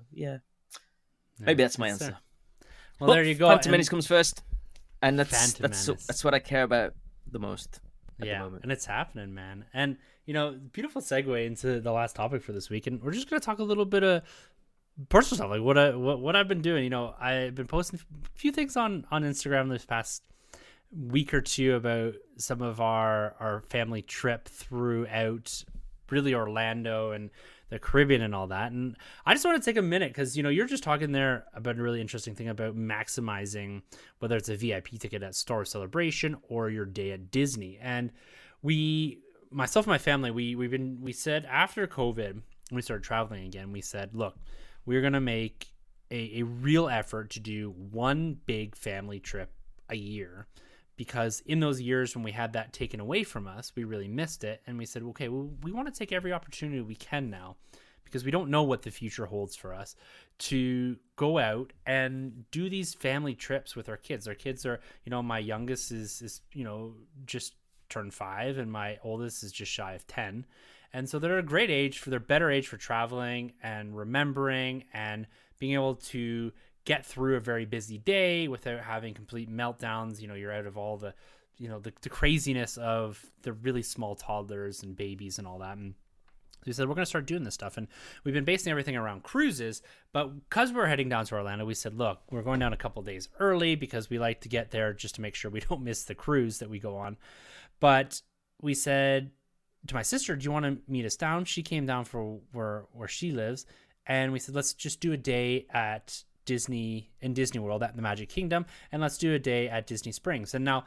maybe that's my answer. Well, there you go. Phantom Menace comes first, and that's what I care about the most. At the moment. And it's happening, man. And, you know, beautiful segue into the last topic for this week, and we're just gonna talk a little bit of personal stuff, like what I've been doing. You know, I've been posting a few things on Instagram this past week or two about some of our family trip throughout really Orlando and the Caribbean and all that. And I just want to take a minute because, you know, you're just talking there about a really interesting thing about maximizing whether it's a VIP ticket at Star Wars Celebration or your day at Disney. And myself and my family, we said after COVID, when we started traveling again, we said, look, we're going to make a real effort to do one big family trip a year because in those years when we had that taken away from us, we really missed it. And we said, okay, well, we want to take every opportunity we can now, because we don't know what the future holds for us, to go out and do these family trips with our kids. Our kids are, my youngest is just turned 5, and my oldest is just shy of 10. And so they're a great age they're better age for traveling and remembering and being able to get through a very busy day without having complete meltdowns. You're out of all the, the craziness of the really small toddlers and babies and all that. And so we said, we're going to start doing this stuff. And we've been basing everything around cruises, but because we're heading down to Orlando, we said, look, we're going down a couple of days early because we like to get there just to make sure we don't miss the cruise that we go on. But we said to my sister, do you want to meet us down? She came down for where she lives. And we said, let's just do a day at Disney World at the Magic Kingdom, and let's do a day at Disney Springs. And now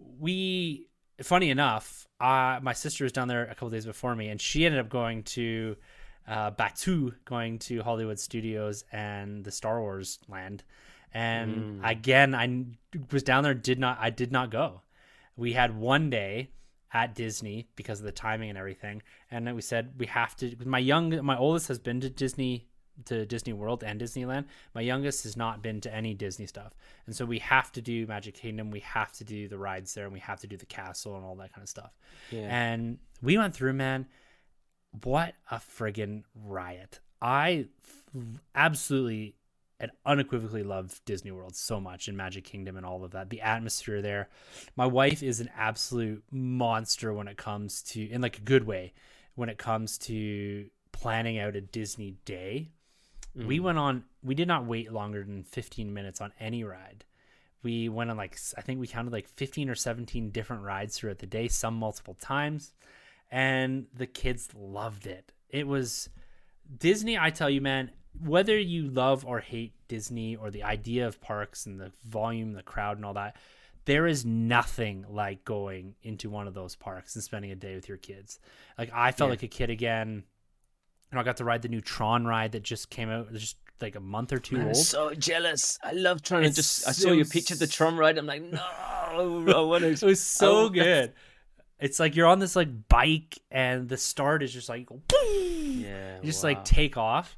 funny enough, my sister was down there a couple days before me, and she ended up going to Batuu, going to Hollywood Studios and the Star Wars land. And again, I was down there, I did not go. We had one day at Disney because of the timing and everything, and then we said we have to. My oldest has been to Disney World and Disneyland. My youngest has not been to any Disney stuff, and so we have to do Magic Kingdom. We have to do the rides there, and we have to do the castle and all that kind of stuff. Yeah. And we went through, man, what a friggin' riot! I absolutely and unequivocally love Disney World so much, and Magic Kingdom and all of that. The atmosphere there. My wife is an absolute monster when it comes to, in like a good way, when it comes to planning out a Disney day. We did not wait longer than 15 minutes on any ride. We went on I think we counted 15 or 17 different rides throughout the day, some multiple times, and the kids loved it. It was Disney, I tell you, man, whether you love or hate Disney or the idea of parks and the volume, the crowd and all that, there is nothing like going into one of those parks and spending a day with your kids. Like, I felt like a kid again. I got to ride the new Tron ride that just came out, just like a month or two old. I'm so jealous. I love Tron. I saw your picture of the Tron ride. I'm like, no, I want to. It was so good. It's like you're on this bike, and the start is just like, take off.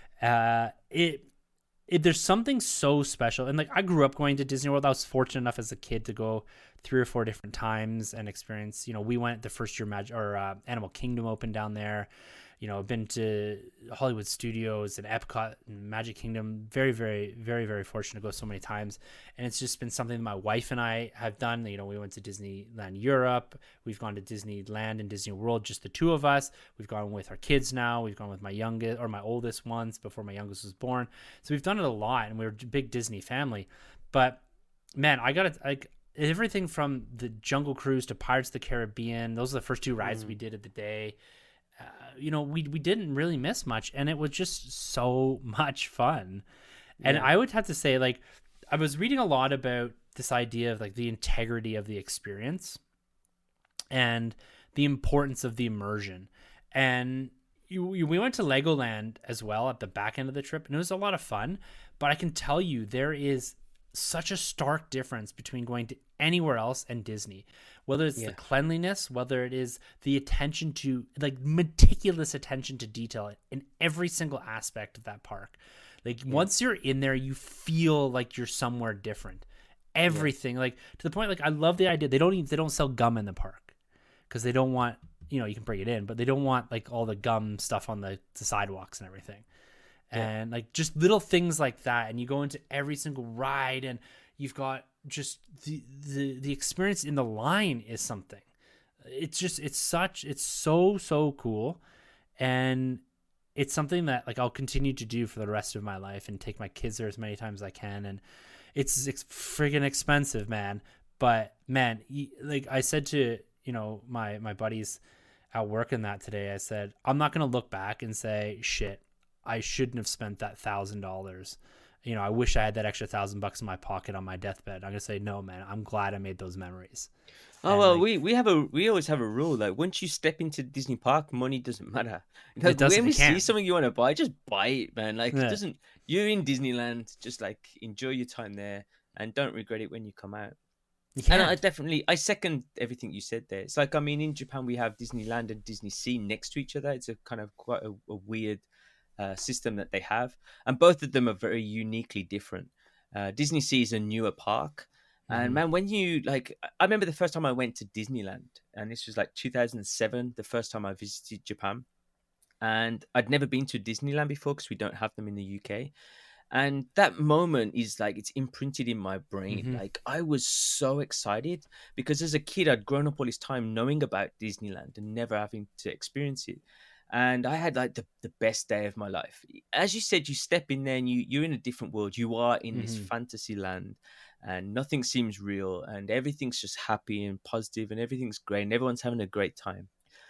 There's something so special, and I grew up going to Disney World. I was fortunate enough as a kid to go 3 or 4 different times and experience. We went the first year Animal Kingdom opened down there. I've been to Hollywood Studios and Epcot and Magic Kingdom. Very, very, very, very fortunate to go so many times. And it's just been something that my wife and I have done. We went to Disneyland Europe. We've gone to Disneyland and Disney World, just the two of us. We've gone with our kids now. We've gone with my oldest once before my youngest was born. So we've done it a lot, and we're a big Disney family. But man, I got to everything from the Jungle Cruise to Pirates of the Caribbean. Those are the first 2 rides we did of the day. We didn't really miss much, and it was just so much fun. And I would have to say, I was reading a lot about this idea of the integrity of the experience and the importance of the immersion. And we went to Legoland as well at the back end of the trip, and it was a lot of fun. But I can tell you, there is such a stark difference between going to anywhere else and Disney, whether it's the cleanliness, whether it is the attention to meticulous attention to detail in every single aspect of that park. Once you're in there, you feel like you're somewhere different. Everything to the point, I love the idea. They don't sell gum in the park because they don't want, you can bring it in, but they don't want all the gum stuff on the sidewalks and everything. And just little things like that, and you go into every single ride, and you've got just the experience in the line is something. It's so cool, and it's something that I'll continue to do for the rest of my life, and take my kids there as many times as I can. And it's friggin' expensive, man. But man, I said to my buddies at work in that today, I said, I'm not gonna look back and say, shit, I shouldn't have spent that $1,000. I wish I had that extra $1,000 in my pocket on my deathbed. I'm gonna say, no, man, I'm glad I made those memories. We always have a rule, once you step into Disney Park, money doesn't matter. It doesn't. When you see something you want to buy, just buy it, man. It doesn't. You're in Disneyland, just enjoy your time there, and don't regret it when you come out. And Yeah. I second everything you said there. It's like, I mean, in Japan we have Disneyland and Disney Sea next to each other. It's a kind of quite a weird system that they have, and both of them are very uniquely different. Disney Sea is a newer park, and Mhm. man, when you like, I remember the first time I went to Disneyland, and this was like 2007, the first time I visited Japan, and I'd never been to Disneyland before because we don't have them in the UK. And that moment is like, it's imprinted in my brain. Mhm. Like, I was so excited because as a kid I'd grown up all this time knowing about Disneyland and never having to experience it. And I had like the best day of my life. As you said, you step in there and you're in a different world. You are in this Mhm. fantasy land, and nothing seems real, and everything's just happy and positive, and everything's great, and everyone's having a great time.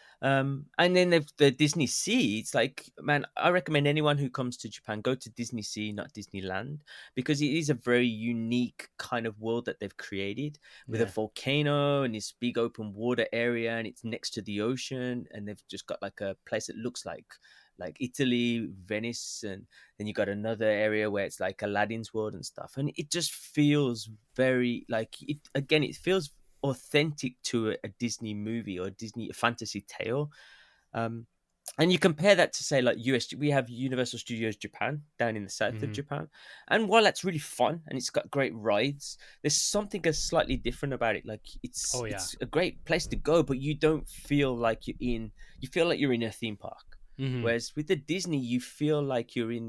And then the Disney Sea. It's like, man, I recommend anyone who comes to Japan go to Disney Sea, not Disneyland, because it is a very unique kind of world that they've created with a Yeah. volcano and this big open water area, and it's next to the ocean, and they've just got like a place that looks like Italy, Venice, and then you got another area where it's like Aladdin's world and stuff, and it just feels very like it. Again, it feels authentic to a Disney movie or a Disney fantasy tale. Um, and you compare that to say like US, we have Universal Studios Japan down in the south of Mhm. Japan, and while that's really fun and it's got great rides, there's something slightly different about it. Like Oh yeah. it's a great place to go, but you don't feel like you're in. You feel like you're in a theme park. Mhm. Whereas with the Disney, you feel like you're in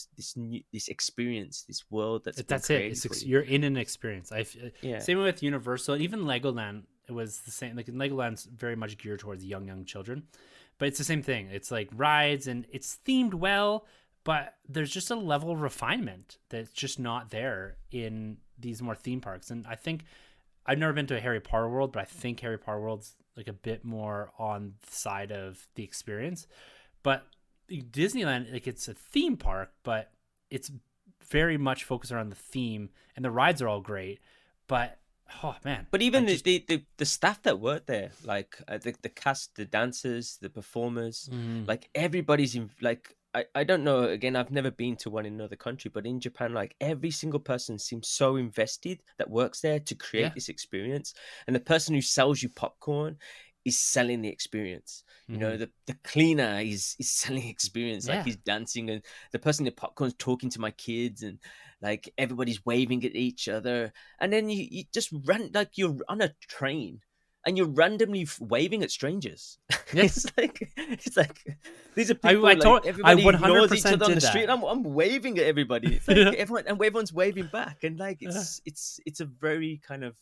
this experience, this world that's been That's it. created for you. You're in an experience. Yeah, Same with Universal, and even Legoland. It was the same. Like Legoland's very much geared towards young children, but it's the same thing. It's like rides and it's themed well, but there's just a level of refinement that's just not there in these more theme parks. And I think I've never been to a Harry Potter World, but I think Harry Potter World's like a bit more on the side of the experience. But Disneyland, like it's a theme park, but it's very much focused around the theme, and the rides are all great. But oh man, but I even just the staff that work there, like the cast, the dancers, the performers, mm, like everybody's in. Like I don't know. Again, I've never been to one in another country, but in Japan, like every single person seems so invested that works there to yeah, create this experience, and the person who sells you popcorn is selling the experience. You know, mm, the cleaner is selling experience, like yeah. he's dancing, and the person in the popcorn's talking to my kids, and like everybody's waving at each other, and then you just run like you're on a train and you're randomly waving at strangers. Yeah, it's like these are people like I everybody ignores each 100% other on did the street. that. I'm waving at everybody. It's like Yeah. everyone's waving back, and like Yeah. it's a very kind of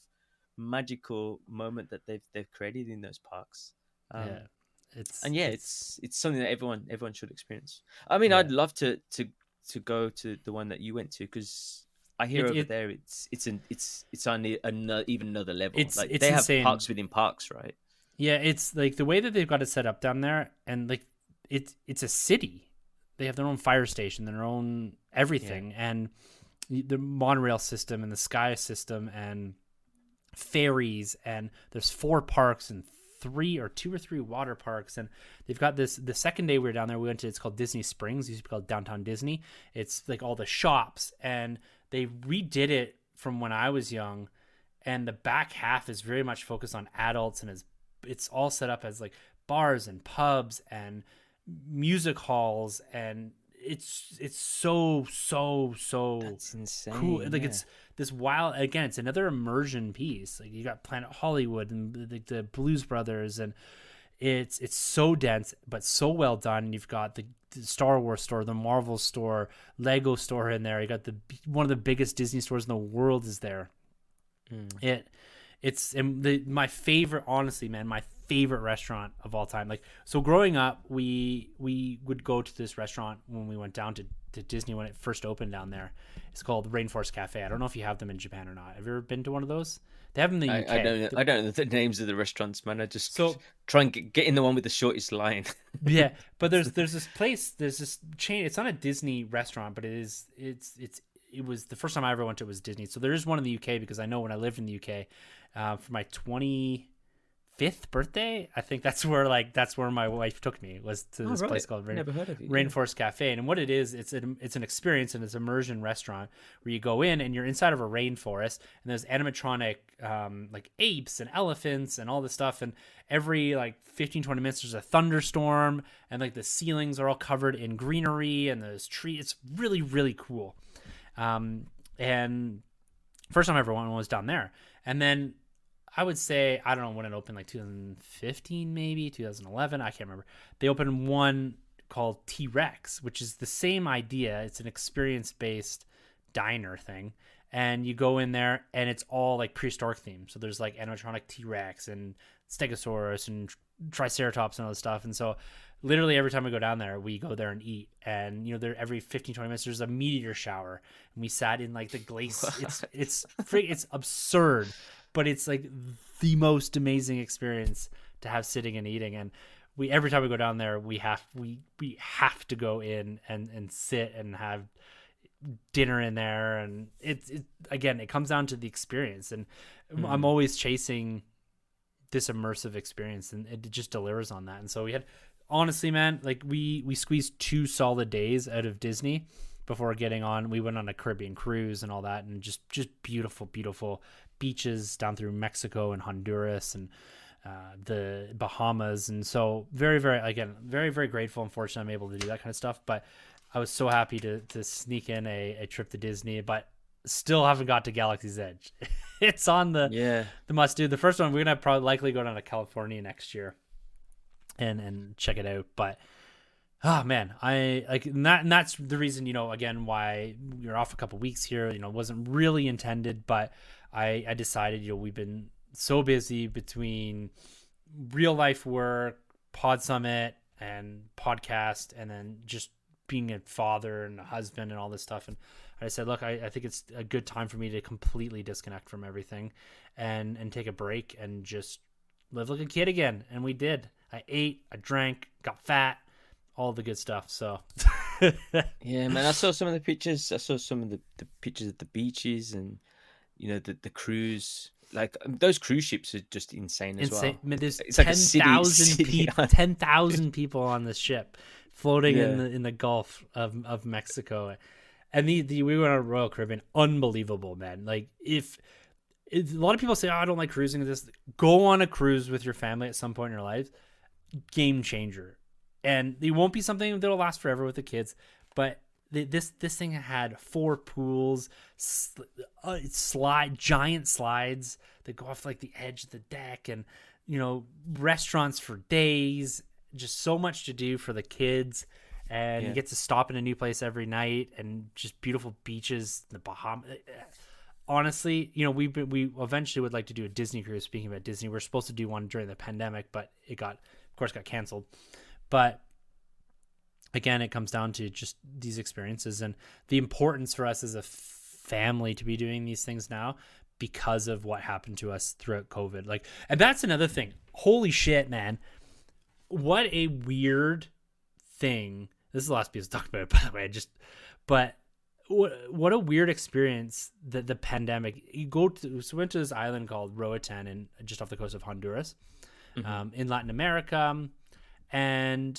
magical moment that they've created in those parks. Yeah. And yeah, It's it's something that everyone should experience. I mean, yeah. I'd love to go to the one that you went to, because I hear It, over it there it's on another, even another level. Like it's they have insane. parks within parks, right? Yeah, it's like the way that they've got it set up down there, and like it's a city. They have their own fire station, their own everything, and the monorail system and the sky system and ferries, and there's 4 parks and 2 or 3 water parks, and they've got this. The second day we were down there, we went to, it's called Disney Springs. It used to be called Downtown Disney. It's like all the shops, and they redid it from when I was young, and the back half is very much focused on adults, and it's all set up as like bars and pubs and music halls, and it's so That's insane. cool. Like yeah. it's this wild, again, it's another immersion piece. Like you got Planet Hollywood and the Blues Brothers, and it's so dense but so well done. And you've got the Star Wars store, the Marvel store, Lego store in there. You got one of the biggest Disney stores in the world is there. It's my favorite, honestly, man, my favorite restaurant of all time. Like, so growing up, we would go to this restaurant when we went down to Disney when it first opened down there. It's called Rainforest Cafe. I don't know if you have them in Japan or not. Have you ever been to one of those? They have them in the UK. I don't know the names of the restaurants, man. I just So- try and get in the one with the shortest line. Yeah, but there's this place, there's this chain. It's not a Disney restaurant, but it was the first time I ever went to, it was Disney. So there is one in the UK, because I know when I lived in the UK, for my 5th birthday, I think that's where my wife took me, was to this place called Never heard of it. Rainforest Cafe. And what it is, it's an experience, and it's an immersion restaurant where you go in and you're inside of a rainforest, and there's animatronic like apes and elephants and all this stuff, and every like 15-20 minutes there's a thunderstorm, and like the ceilings are all covered in greenery, and there's trees. It's really, really cool. And first time I ever went was down there. And then I would say, I don't know when it opened, like 2015, maybe 2011. I can't remember. They opened one called T-Rex, which is the same idea. It's an experience-based diner thing. And you go in there and it's all like prehistoric themed. So there's like animatronic T-Rex and Stegosaurus and Triceratops and all this stuff. And so literally every time we go down there, we go there and eat. And, you know, there every 15, 20 minutes, there's a meteor shower. And we sat in like the glaze. It's absurd, but it's like the most amazing experience to have sitting and eating. And every time we go down there, we have to go in and sit and have dinner in there. And it comes down to the experience. And I'm always chasing this immersive experience, and it just delivers on that. And so we had, honestly, man, like we squeezed 2 solid days out of Disney before getting on. We went on a Caribbean cruise and all that, and just beautiful beaches down through Mexico and Honduras and the Bahamas. And so very, very grateful and fortunate I'm able to do that kind of stuff. But I was so happy to sneak in a trip to Disney, but still haven't got to Galaxy's Edge. It's on the must do. The first one, we're gonna likely go down to California next year and check it out. But oh man, I like and that's the reason, you know, again, why we're off a couple weeks here. You know, it wasn't really intended, but I decided, you know, we've been so busy between real life work, Pod Summit, and podcast, and then just being a father and a husband and all this stuff. And I said, look, I think it's a good time for me to completely disconnect from everything and take a break and just live like a kid again. And we did. I ate, I drank, got fat, all the good stuff. So yeah, man, I saw some of the pictures. I saw some of the pictures of the beaches and, you know, the cruise. Like those cruise ships are just insane as well. I mean, there's it's like 10,000 people on this ship floating in the Gulf of Mexico. And we went on Royal Caribbean, unbelievable, man. Like if a lot of people say, oh, I don't like cruising, this, go on a cruise with your family at some point in your life. Game changer. And it won't be something that'll last forever with the kids, but this thing had 4 pools, giant slides that go off like the edge of the deck, and, you know, restaurants for days, just so much to do for the kids. And you get to stop in a new place every night, and just beautiful beaches, the Bahamas. Honestly, you know, we eventually would like to do a Disney cruise. Speaking about Disney, we're supposed to do one during the pandemic, but it got canceled. But again, it comes down to just these experiences and the importance for us as a family to be doing these things now because of what happened to us throughout COVID. Like, and that's another thing. Holy shit, man. What a weird thing. This is the last piece to talk about, by the way. But what a weird experience that the pandemic. You went to this island called Roatan, and just off the coast of Honduras, in Latin America, and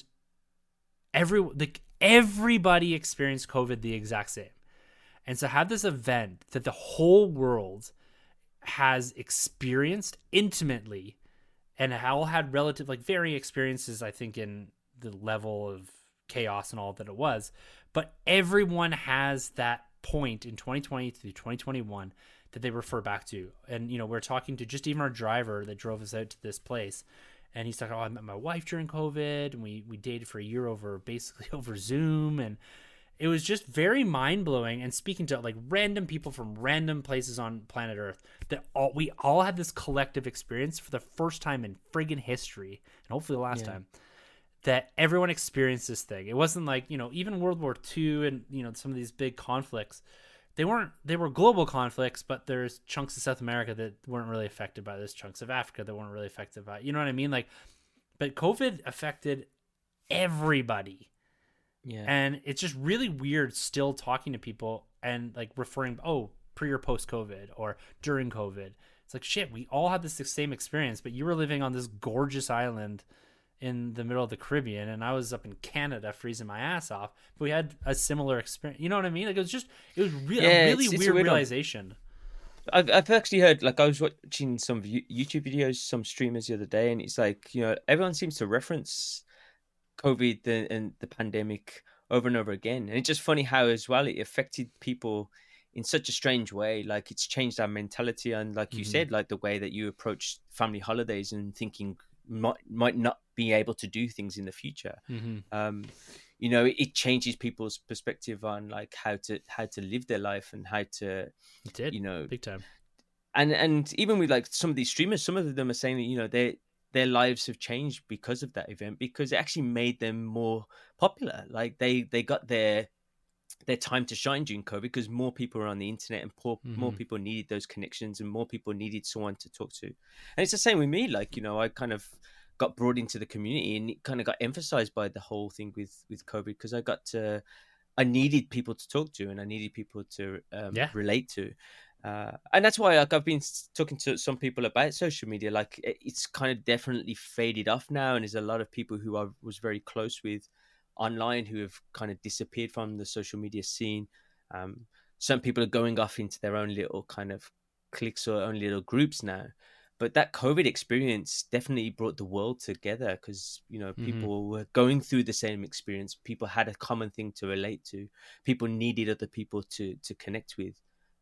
everybody experienced COVID the exact same. And so have this event that the whole world has experienced intimately, and all had relative, like, varying experiences, I think, in the level of chaos and all that it was. But everyone has that point in 2020 through 2021 that they refer back to. And, you know, we're talking to just even our driver that drove us out to this place. And he's talking, I met my wife during COVID, and we dated for a year basically over Zoom. And it was just very mind-blowing, and speaking to like random people from random places on planet Earth, that we all had this collective experience for the first time in friggin' history, and hopefully the last time, that everyone experienced this thing. It wasn't like, you know, even World War II and, you know, some of these big conflicts, they were global conflicts, but there's chunks of South America that weren't really affected by this, chunks of Africa that weren't really affected by, you know what I mean? Like, but COVID affected everybody. Yeah. And it's just really weird still talking to people and like referring, oh, pre or post COVID or during COVID, It's like, shit, we all had this same experience, but you were living on this gorgeous island in the middle of the Caribbean, and I was up in Canada freezing my ass off. But we had a similar experience. You know what I mean? Like, it was a really it's weird weird realization. I've actually heard, like, I was watching some YouTube videos, some streamers the other day, and it's like, everyone seems to reference COVID and the pandemic over and over again. And it's just funny how, as well, it affected people in such a strange way. Like, it's changed our mentality, and like you said, like the way that you approach family holidays and thinking might not be able to do things in the future. It changes people's perspective on like how to live their life and how to, it did, big time. And even with like some of these streamers, some of them are saying that their lives have changed because of that event, because it actually made them more popular. Like they got their time to shine during COVID because more people were on the internet, and more people needed those connections, and more people needed someone to talk to. And it's the same with me. Like, I kind of got brought into the community, and it kind of got emphasized by the whole thing with COVID, because I needed people to talk to, and I needed people to relate to. And that's why, like, I've been talking to some people about social media. Like, it's kind of definitely faded off now, and there's a lot of people who I was very close with online who have kind of disappeared from the social media scene. Some people are going off into their own little kind of cliques or own little groups now. But that COVID experience definitely brought the world together, because, people were going through the same experience. People had a common thing to relate to. People needed other people to connect with.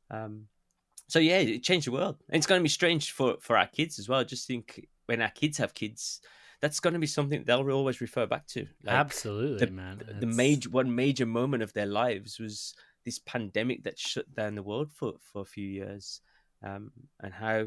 So yeah, it changed the world. And it's going to be strange for our kids as well. Just think, when our kids have kids, that's going to be something they'll always refer back to. Like, absolutely, man. One major moment of their lives was this pandemic that shut down the world for a few years, and how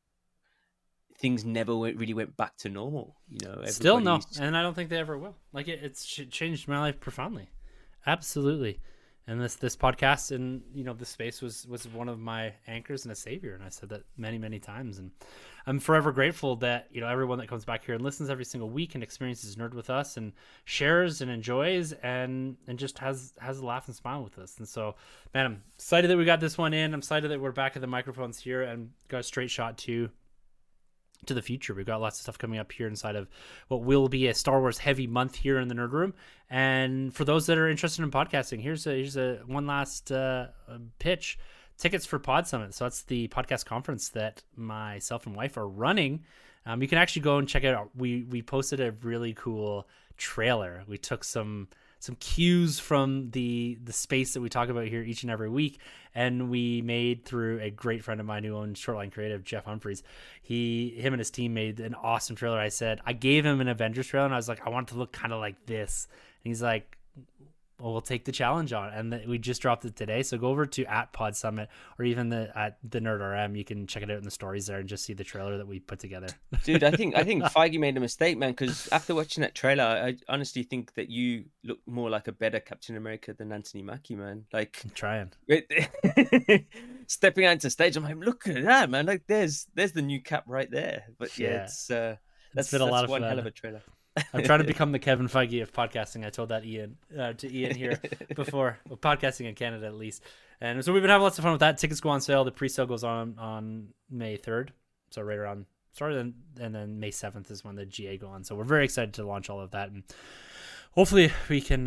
things never really went back to normal. Still no, and I don't think they ever will. Like, it's changed my life profoundly. Absolutely. And this podcast and this space was one of my anchors and a savior, and I said that many, many times, and I'm forever grateful that everyone that comes back here and listens every single week and experiences nerd with us and shares and enjoys and just has a laugh and smile with us. And so, man, I'm excited that we got this one in. I'm excited that we're back at the microphones here and got a straight shot to the future. We've got lots of stuff coming up here inside of what will be a Star Wars heavy month here in the Nerd Room. And for those that are interested in podcasting, here's a one last pitch. Tickets for Pod Summit. So that's the podcast conference that myself and wife are running. You can actually go and check it out. We posted a really cool trailer. We took some cues from the space that we talk about here each and every week, and we made, through a great friend of mine who owns Shortline Creative, Jeff Humphreys, him and his team made an awesome trailer. I gave him an Avengers trailer, and I was like, I want it to look kind of like this, and he's like, well, we'll take the challenge on. And we just dropped it today. So go over to @Pod Summit or even at the Nerd RM. You can check it out in the stories there and just see the trailer that we put together. Dude, I think Feige made a mistake, man, because after watching that trailer, I honestly think that you look more like a better Captain America than Anthony Mackie, man. Like, I'm trying. Stepping out into stage, I'm like, look at that, man. Like, there's the new Cap right there. But yeah, that's been a lot of one fun. hell of a trailer. I'm trying to become the Kevin Feige of podcasting. I told that to Ian here before. Well, podcasting in Canada, at least. And so we've been having lots of fun with that. Tickets go on sale. The pre-sale goes on May 3rd. So right around and then May 7th is when the GA go on. So we're very excited to launch all of that, and hopefully we can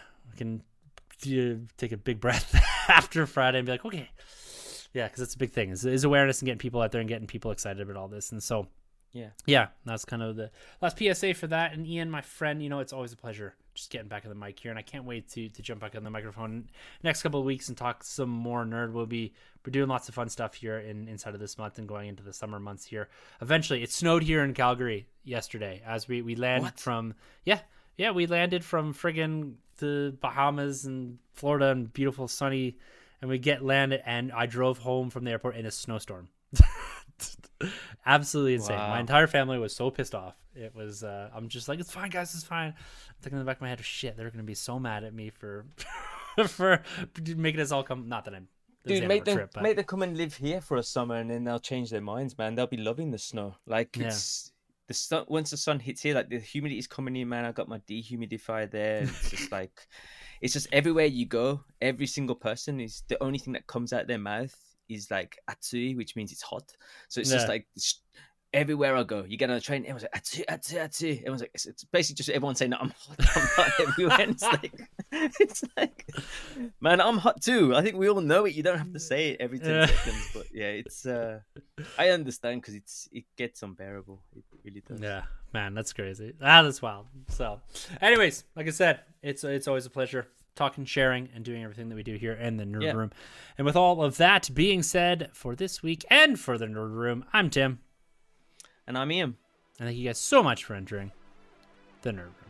take a big breath after Friday and be like, okay, yeah, because it's a big thing. Is awareness and getting people out there and getting people excited about all this. And so. Yeah, that's kind of the last PSA for that. And Ian, my friend, it's always a pleasure just getting back on the mic here, and I can't wait to jump back on the microphone next couple of weeks and talk some more nerd. We're doing lots of fun stuff here inside of this month and going into the summer months here. Eventually, it snowed here in Calgary yesterday as we landed from we landed from friggin' the Bahamas and Florida and beautiful sunny, and we landed, and I drove home from the airport in a snowstorm. Absolutely insane. Wow. My entire family was so pissed off. It was I'm just like, it's fine, guys, it's fine. I'm thinking in the back of my head, shit, they're gonna be so mad at me for making us all come. Not that I'm make them come and live here for a summer, and then they'll change their minds, man. They'll be loving the snow. Like, it's the sun, once the sun hits here, like, the humidity is coming in, man. I got my dehumidifier there. It's just like, it's just everywhere you go, every single person is, the only thing that comes out their mouth is like atsui, which means it's hot. So it's just like everywhere I go, you get on a train, everyone's like atsui, atsui, atsui. Everyone's like, it's basically just everyone saying that I'm hot everywhere. And it's like, man, I'm hot too. I think we all know it. You don't have to say it every 10 seconds, but yeah, it's I understand because it gets unbearable. It really does. Yeah, man, that's crazy. That's wild. So, anyways, like I said, it's always a pleasure talking, sharing, and doing everything that we do here in the Nerd Room. And with all of that being said, for this week and for the Nerd Room, I'm Tim. And I'm Ian. And thank you guys so much for entering the Nerd Room.